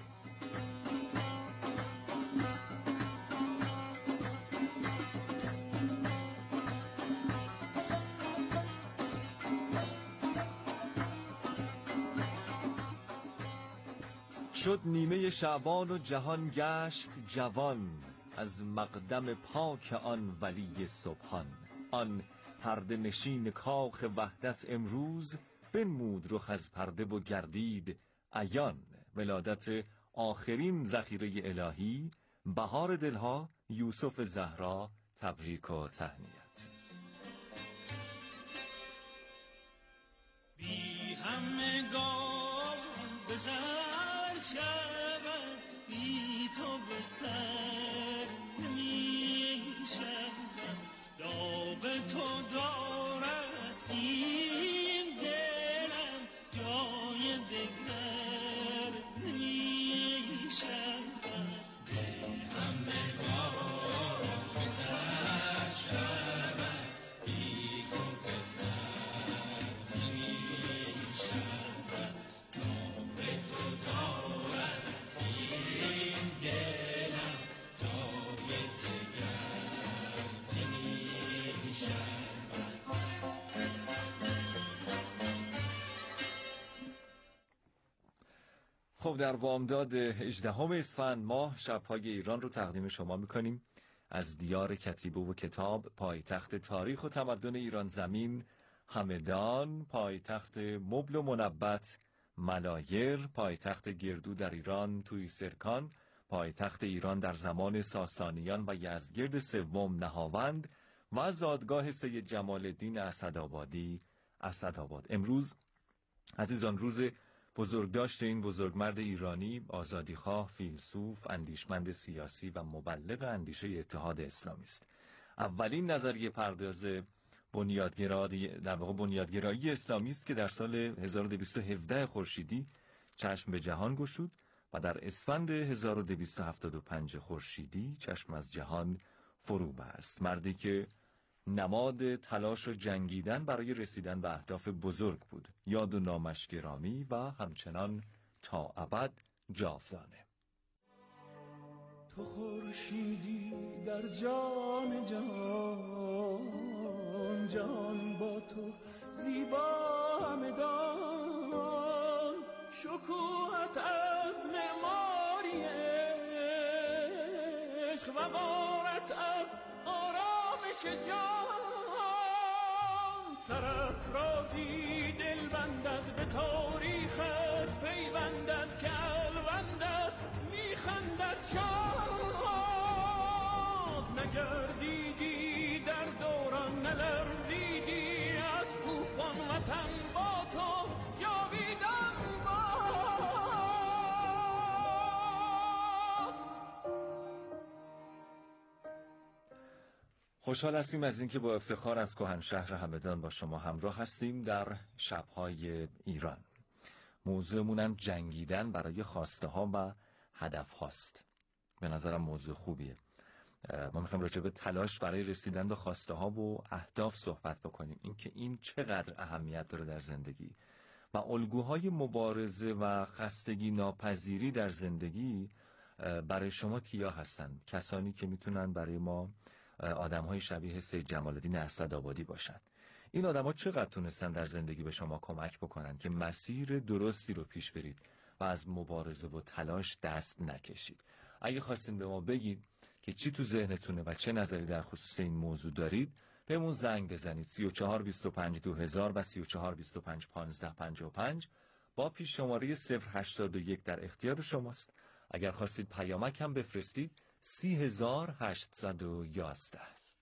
شد نیمه شعبان و جهان گشت جوان، از مقدم پاک آن ولی سبحان. آن پرده نشین کاخ وحدت امروز، بنمود رخ از پرده و گردید عیان. ولادت آخرین ذخیره الهی، بهار دلها یوسف زهرا، تبریک و تهنیت. بی همگان بزن شود، بی تو به سر نمی شود، داغ تو دارد خب در بامداد هجدهم اسفند ماه شب‌های ایران رو تقدیم شما می‌کنیم از دیار کتیبه و کتاب، پایتخت تاریخ و تمدن ایران زمین، همدان، پایتخت مبل و منبت، ملایر، پایتخت گردو در ایران توی سرکان، پایتخت ایران در زمان ساسانیان و یزدگرد سوم نهاوند و زادگاه سید جمال الدین اسدآبادی اسدآباد. امروز عزیزان روز بزرگداشت این بزرگمرد ایرانی، آزادیخواه، فیلسوف، اندیشمند سیاسی و مبلغ اندیشه اتحاد اسلامی است. اولین نظریه پرداز بنیادگرایی در واقع بنیادگرایی اسلامی است که در سال هزار و دویست و هفده خورشیدی چشم به جهان گشود و در اسفند هزار و دویست و هفتاد و پنج خورشیدی چشم از جهان فرو بست. مردی که نماد تلاش و جنگیدن برای رسیدن به اهداف بزرگ بود، یاد و نامش گرامی و همچنان تا ابد جاودانه. تو خورشیدی در جان جهان، جان با تو زیبا همدان، شکوهت از معماری عشق و غارت از آرامش جان، سرافرازی دل بندد به تاریخت، پیوندد که الوندد میخندد شاد، نگردیدی در دوران نلرزیدی، از طوفان وطن با تو جاویدان خوشحال هستیم از اینکه با افتخار از کهنشهر همدان با شما همراه هستیم در شب‌های ایران. موضوعمون هم جنگیدن برای خواسته ها و هدف هاست. به نظرم موضوع خوبیه. ما میخوایم راجع به تلاش برای رسیدن به خواسته ها و اهداف صحبت بکنیم، اینکه این چقدر اهمیت داره در زندگی و الگوهای مبارزه و خستگی ناپذیری در زندگی برای شما کیا هستن؟ کسانی که میتونن برای ما آدم‌های شبیه سید جمال الدین اسدآبادی باشن. این آدم‌ها چقدر تونستن در زندگی به شما کمک بکنن که مسیر درستی رو پیش برید و از مبارزه و تلاش دست نکشید. اگه خواستین به ما بگید که چی تو ذهنتونه و چه نظری در خصوص این موضوع دارید، بهمون زنگ بزنید سی و چهار بیست و پنج دو هزار و سی و چهار بیست و پنج پانزده پنجاه و پنج با پیش شماره صفر هشتاد و یک در اختیار شماست. اگر خواستید پیامک هم بفرستید سی هزار هشتصد و یازده است.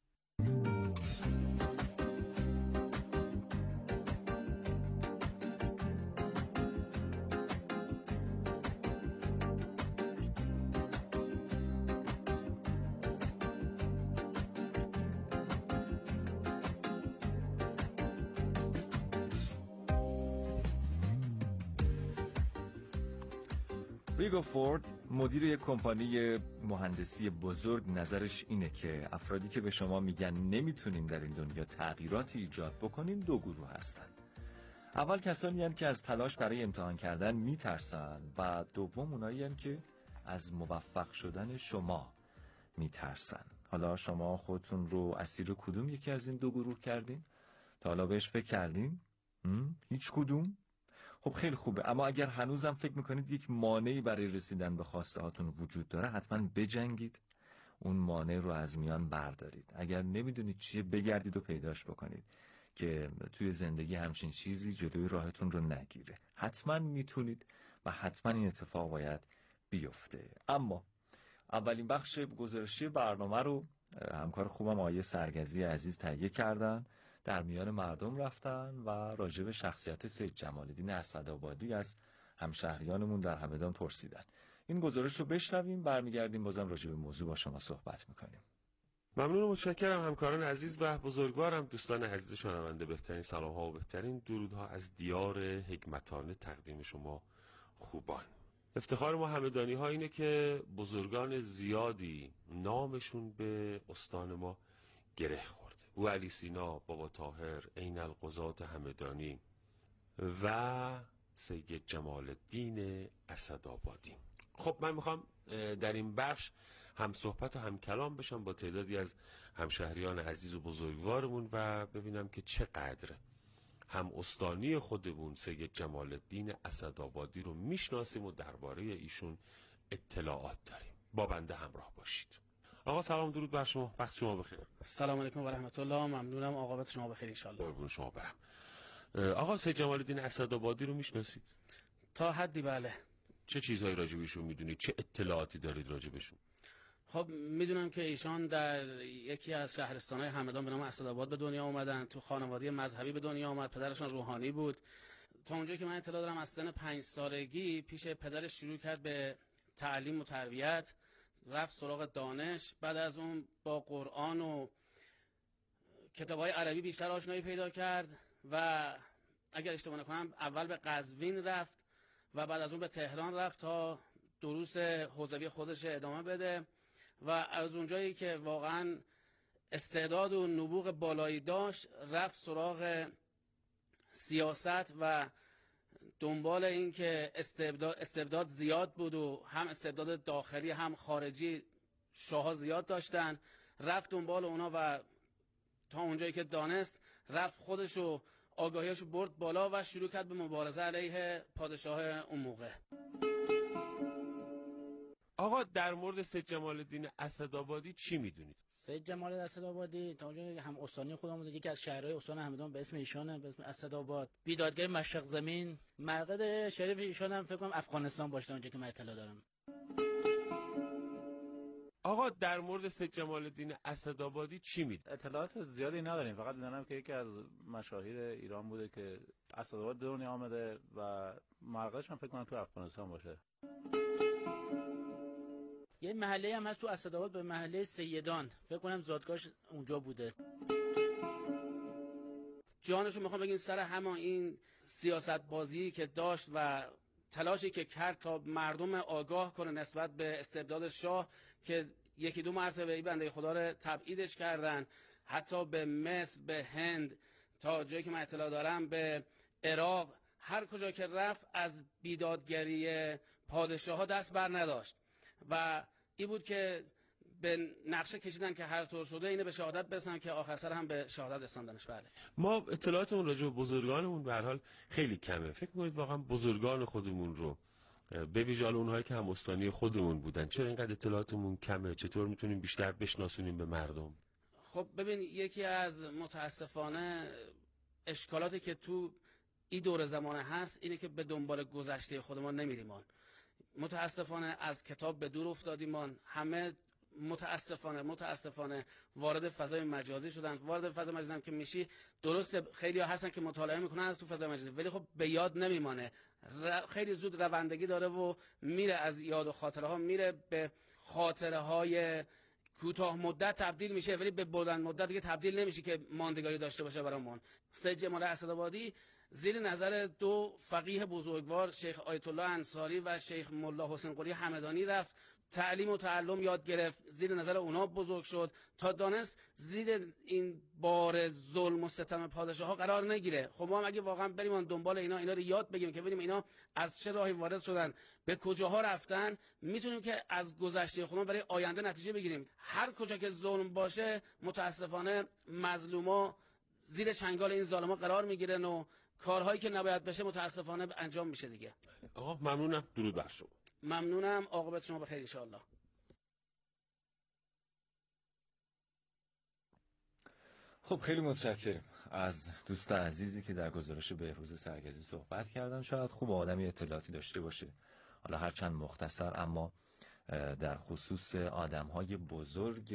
ریگو فورد مدیر یک کمپانی مهندسی بزرگ نظرش اینه که افرادی که به شما میگن نمیتونین در این دنیا تغییراتی ایجاد بکنین دو گروه هستن. اول کسانی هستن که از تلاش برای امتحان کردن میترسن و دوم اونایی هستن که از موفق شدن شما میترسن. حالا شما خودتون رو اسیر کدوم یکی از این دو گروه کردین؟ تا حالا بهش فکر کردین؟ هیچ کدوم؟ خب خیلی خوبه، اما اگر هنوزم فکر میکنید یک مانعی برای رسیدن به خواسته هاتون وجود داره، حتما بجنگید، اون مانع رو از میان بردارید. اگر نمیدونید چیه، بگردید و پیداش بکنید که توی زندگی همچین چیزی جلوی راهتون رو نگیره. حتما میتونید و حتما این اتفاق باید بیفته. اما اولین بخش گزارشی برنامه رو همکار خوبم آیه سرگزی عزیز تهیه کردن، در میان مردم رفتن و راجع به شخصیت سید جمال الدین اسدآبادی از همشهریانمون در همدان پرسیدن. این گزارش رو بشنویم، برمیگردیم بازم راجع به موضوع با شما صحبت میکنیم. ممنون و متشکرم همکاران عزیز و بزرگوارم. دوستان عزیز شنونده، بهترین سلام ها و بهترین درودها از دیار حکمتانه تقدیم شما خوبان. افتخار ما همدانی ها اینه که بزرگان زیادی نامشون به استان ما گره خورده. او علی سینا، بابا طاهر، عین القضات همدانی و سید جمال الدین اسدآبادی. خب من میخوام در این بخش هم صحبت و هم کلام بشم با تعدادی از همشهریان عزیز و بزرگوارمون و ببینم که چقدر هم استانی خودمون سید جمال الدین اسدآبادی رو میشناسیم و درباره ایشون اطلاعات داریم. با بنده همراه باشید. آقا سلام، درود بر شما، وقت شما بخیر. سلام علیکم و رحمت الله. ممنونم، عاقبت شما بخیر ان شاء الله. قربون شما برم. آقا سید جمال الدین اسدآبادی رو میشناسید؟ تا حدی بله. چه چیزایی راجع بهشون میدونید؟ چه اطلاعاتی دارید راجع بهشون؟ خب میدونم که ایشان در یکی از شهرستان‌های همدان به نام اسدآباد به دنیا اومدن. تو خانواده مذهبی به دنیا اومد. پدرشون روحانی بود. تا اونجایی که من اطلاع دارم از سن پنج سالگی پیش پدرش شروع کرد به تعلیم و تربیت. رفت سراغ دانش. بعد از اون با قرآن و کتاب‌های عربی بیشتر آشنایی پیدا کرد و اگر اشتباه نکنم اول به قزوین رفت و بعد از اون به تهران رفت تا دروس حوزوی خودش ادامه بده و از اونجایی که واقعا استعداد و نبوغ بالایی داشت رفت سراغ سیاست و دنبال این که استبداد, استبداد زیاد بود و هم استبداد داخلی هم خارجی شاه‌ها زیاد داشتن. رفت دنبال اونا و تا اونجایی که دانست رفت خودشو آگاهیاشو برد بالا و شروع کرد به مبارزه علیه پادشاه اون موقع. آقا در مورد سید جمال الدین اسدآبادی چی میدونید؟ سید جمال اسدآبادی تا اونجا هم استانی خودمون بود، یکی از شهرهای استان همدان به اسم ایشانه، به اسم اسدآباد. بیدادگر مشرق زمین. مرقد شریف ایشان هم فکر کنم افغانستان باشه اونجا که من اطلاع دارم. آقا در مورد سید جمال الدین اسدآبادی چی میدونید؟ اطلاعات زیادی نداریم، فقط میدونم که یکی از مشاهیر ایران بوده که اسدآباد دنیا آمده و مرقدش هم فکر کنم تو افغانستان باشه. یه محله هم هست تو اسدآباد به محله سیدان، فکر کنم زادگاهش اونجا بوده. جانشو میخوام بگین سر همه این سیاست بازی که داشت و تلاشی که کرد تا مردم آگاه کنه نسبت به استبداد شاه که یکی دو مرتبه این بنده خدا رو تبعیدش کردن، حتی به مصر، به هند، تا جایی که من اطلاع دارم به عراق، هر کجا که رفت از بیدادگری پادشاه ها دست بر نداشت و این بود که به نقشه کشیدن که هر طور شده اینه به شهادت برسن که آخر سر هم به شهادت رساندنش. بله ما اطلاعاتمون راجع به بزرگانمون به هر حال خیلی کمه. فکر می‌کنید واقعا بزرگان خودمون رو به ویژه اونهایی که هم استانی خودمون بودن چرا اینقدر اطلاعاتمون کمه؟ چطور میتونیم بیشتر بشناسونیم به مردم؟ خب ببین، یکی از متاسفانه اشکالاتی که تو این دور زمانه هست اینه که به دنبال گذشته خودمان نمیریم. متاسفانه از کتاب به دور افتادیم. همه متاسفانه متاسفانه وارد فضای مجازی شدن. وارد فضای مجازی هم که میشی، درسته خیلی ها هستن که مطالعه میکنن از تو فضای مجازی، ولی خب به یاد نمیمانه. خیلی زود روندگی داره و میره، از یاد و خاطره ها میره به خاطره های کوتاه مدت تبدیل میشه، ولی به بلند مدت دیگه تبدیل نمیشه که ماندگاری داشته باشه برامون. سید جمال اسدآبادی زیر نظر دو فقیه بزرگوار، شیخ آیت الله انصاری و شیخ ملا حسین قلی همدانی رفت، تعلیم و تعلم یاد گرفت، زیر نظر اونا بزرگ شد تا دانست زیر این بار ظلم و ستم پادشاه ها قرار نگیره. خب ما هم اگه واقعا بریم دنبال اینا اینا رو یاد بگیریم که ببینیم اینا از چه راهی وارد شدن، به کجاها رفتن، میتونیم که از گذشته خودمون برای آینده نتیجه بگیریم. هر کجا که ظلم باشه متاسفانه مظلوما زیر چنگال این ظالما قرار میگیرن و کارهایی که نباید بشه متاسفانه انجام میشه دیگه. آقا ممنونم، درود بر شما. ممنونم، عاقبت شما بخیر ان شاء الله. خب خیلی متشکرم از دوست عزیزی که در گزارش بهروز سرگزی صحبت کردن. شاید خوب آدمی اطلاعاتی داشته باشه، حالا هرچند مختصر، اما در خصوص آدم‌های بزرگ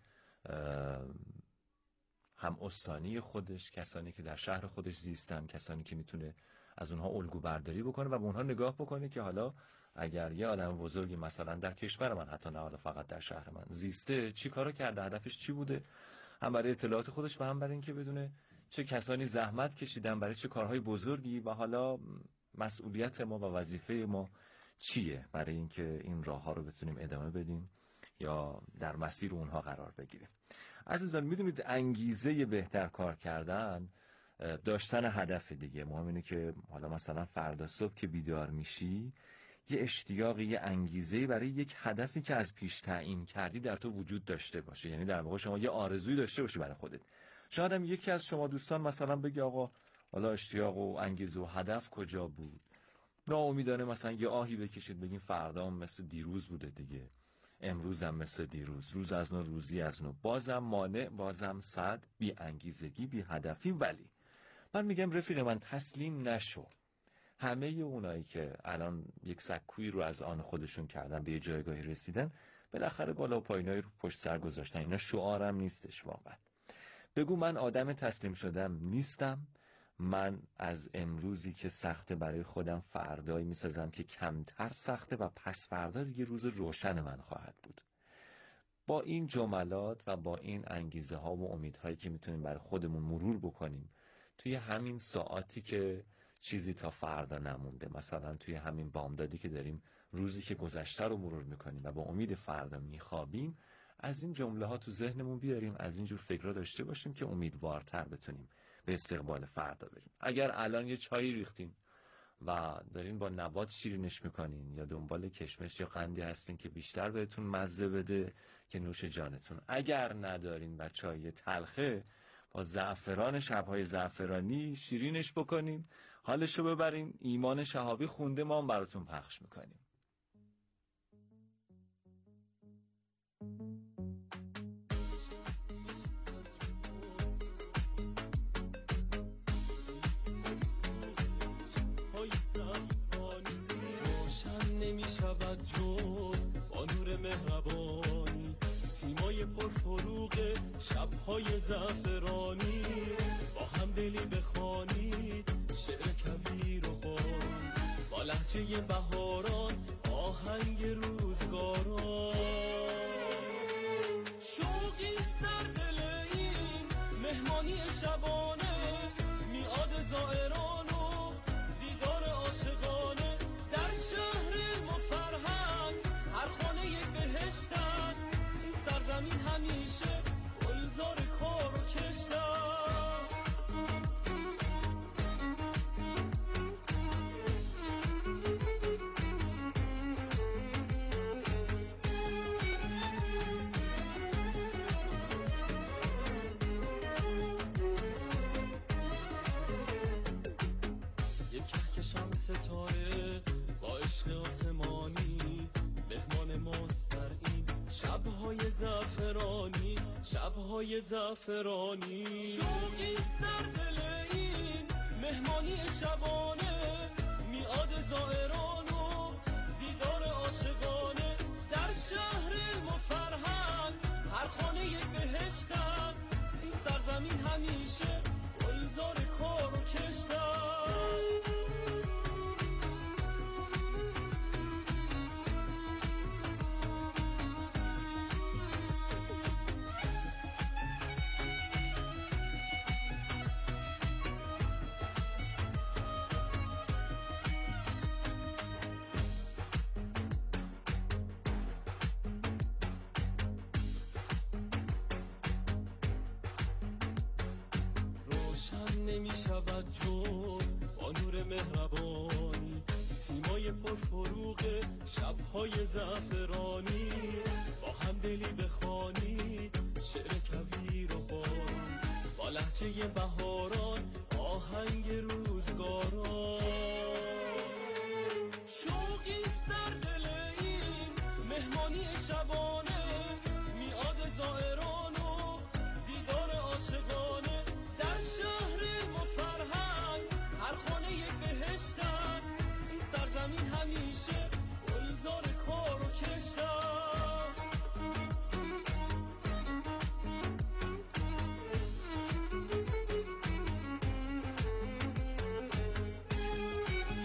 هم استانی خودش، کسانی که در شهر خودش زیستن، کسانی که میتونه از اونها الگو برداری بکنه و به اونها نگاه بکنه که حالا اگر یه آدم بزرگی مثلا در کشور من، حتی نه فقط در شهر من زیسته، چی کارو کرده، هدفش چی بوده، هم برای اطلاعات خودش و هم برای اینکه بدونه چه کسانی زحمت کشیدن برای چه کارهای بزرگی و حالا مسئولیت ما و وظیفه ما چیه برای اینکه این راهها رو بتونیم ادامه بدیم یا در مسیر اونها قرار بگیریم. عزیزان میدونید انگیزه بهتر کار کردن داشتن هدف دیگه. مهم اینه که حالا مثلا فردا صبح که بیدار میشی یه اشتیاقی، یه انگیزه‌ای برای یک هدفی که از پیش تعیین کردی در تو وجود داشته باشه. یعنی در واقع شما یه آرزویی داشته باشی برای خودت. شاید هم یکی از شما دوستان مثلا بگه آقا حالا اشتیاق و انگیزه و هدف کجا بود؟ ناامیدانه مثلا یه آهی بکشید بگیم فردا هم مثل دیروز بوده دیگه، امروز هم مثل دیروز، روز از نو روزی از نو، بازم مانع، بازم صد، بی انگیزگی، بی هدفی. ولی من میگم رفیق من تسلیم نشو. همه اونایی که الان یک سکویی رو از آن خودشون کردن، به یه جایگاهی رسیدن، بالاخره بالا و پایینایی رو پشت سر گذاشتن. اینا شعارم نیستش واقعا. بگو من آدم تسلیم شدم نیستم، من از امروزی که سخته برای خودم فردایی میسازم که کمتر سخته و پس فردا دیگه روز روشن من خواهد بود. با این جملات و با این انگیزه ها و امیدهایی که میتونیم برای خودمون مرور بکنیم توی همین ساعتی که چیزی تا فردا نمونده، مثلا توی همین بامدادی که داریم روزی که گذشته رو مرور میکنیم و با امید فردا میخوابیم، از این جمله ها تو ذهنمون بیاریم، از این جور فکرها داشته باشیم که امیدوارتر بتونیم به استقبال فردا بریم. اگر الان یه چایی ریختین و دارین با نبات شیرینش میکنین یا دنبال کشمش یا قندی هستین که بیشتر بهتون مزه بده که نوش جانتون. اگر ندارین و چای تلخه، با زعفران شبهای زعفرانی شیرینش بکنین، حالشو ببرین. ایمان شهابی خونده، ما هم براتون پخش میکنیم. نمیشود جز با نور مهربانی، سیمای پرفروغ شبهای زعفرانی، با هم دلی بخوانید شعر کویر و خوان، با لهجه بهاران آهنگ روزگاران. شوقی سر دل این مهمانی شبانه، میعاد زائران و دیدار عاشقانه، در شهر مفرحم هر خانه یک بهشت است، این سرزمین همیشه گلزار کار و کشت است. یک کهکشان ستاره با عشق آسمانی، مهمان ماست در این شبهای زعفرانی، شبهای زعفرانی. شوقی سر دل این مهمانی شبانه، میعاد زائران و دیدار عاشقانه، در شهر مفرحم هر خانه یک بهشت است، این سرزمین همیشه گلزار کار و کشت است. نمی شود جز با نور مهربانی، سیمای پرفروغ شبهای زعفرانی، با هم دلی بخوانید شعر کویر و خوان، با لهجه بهاران آهنگ روزگاران.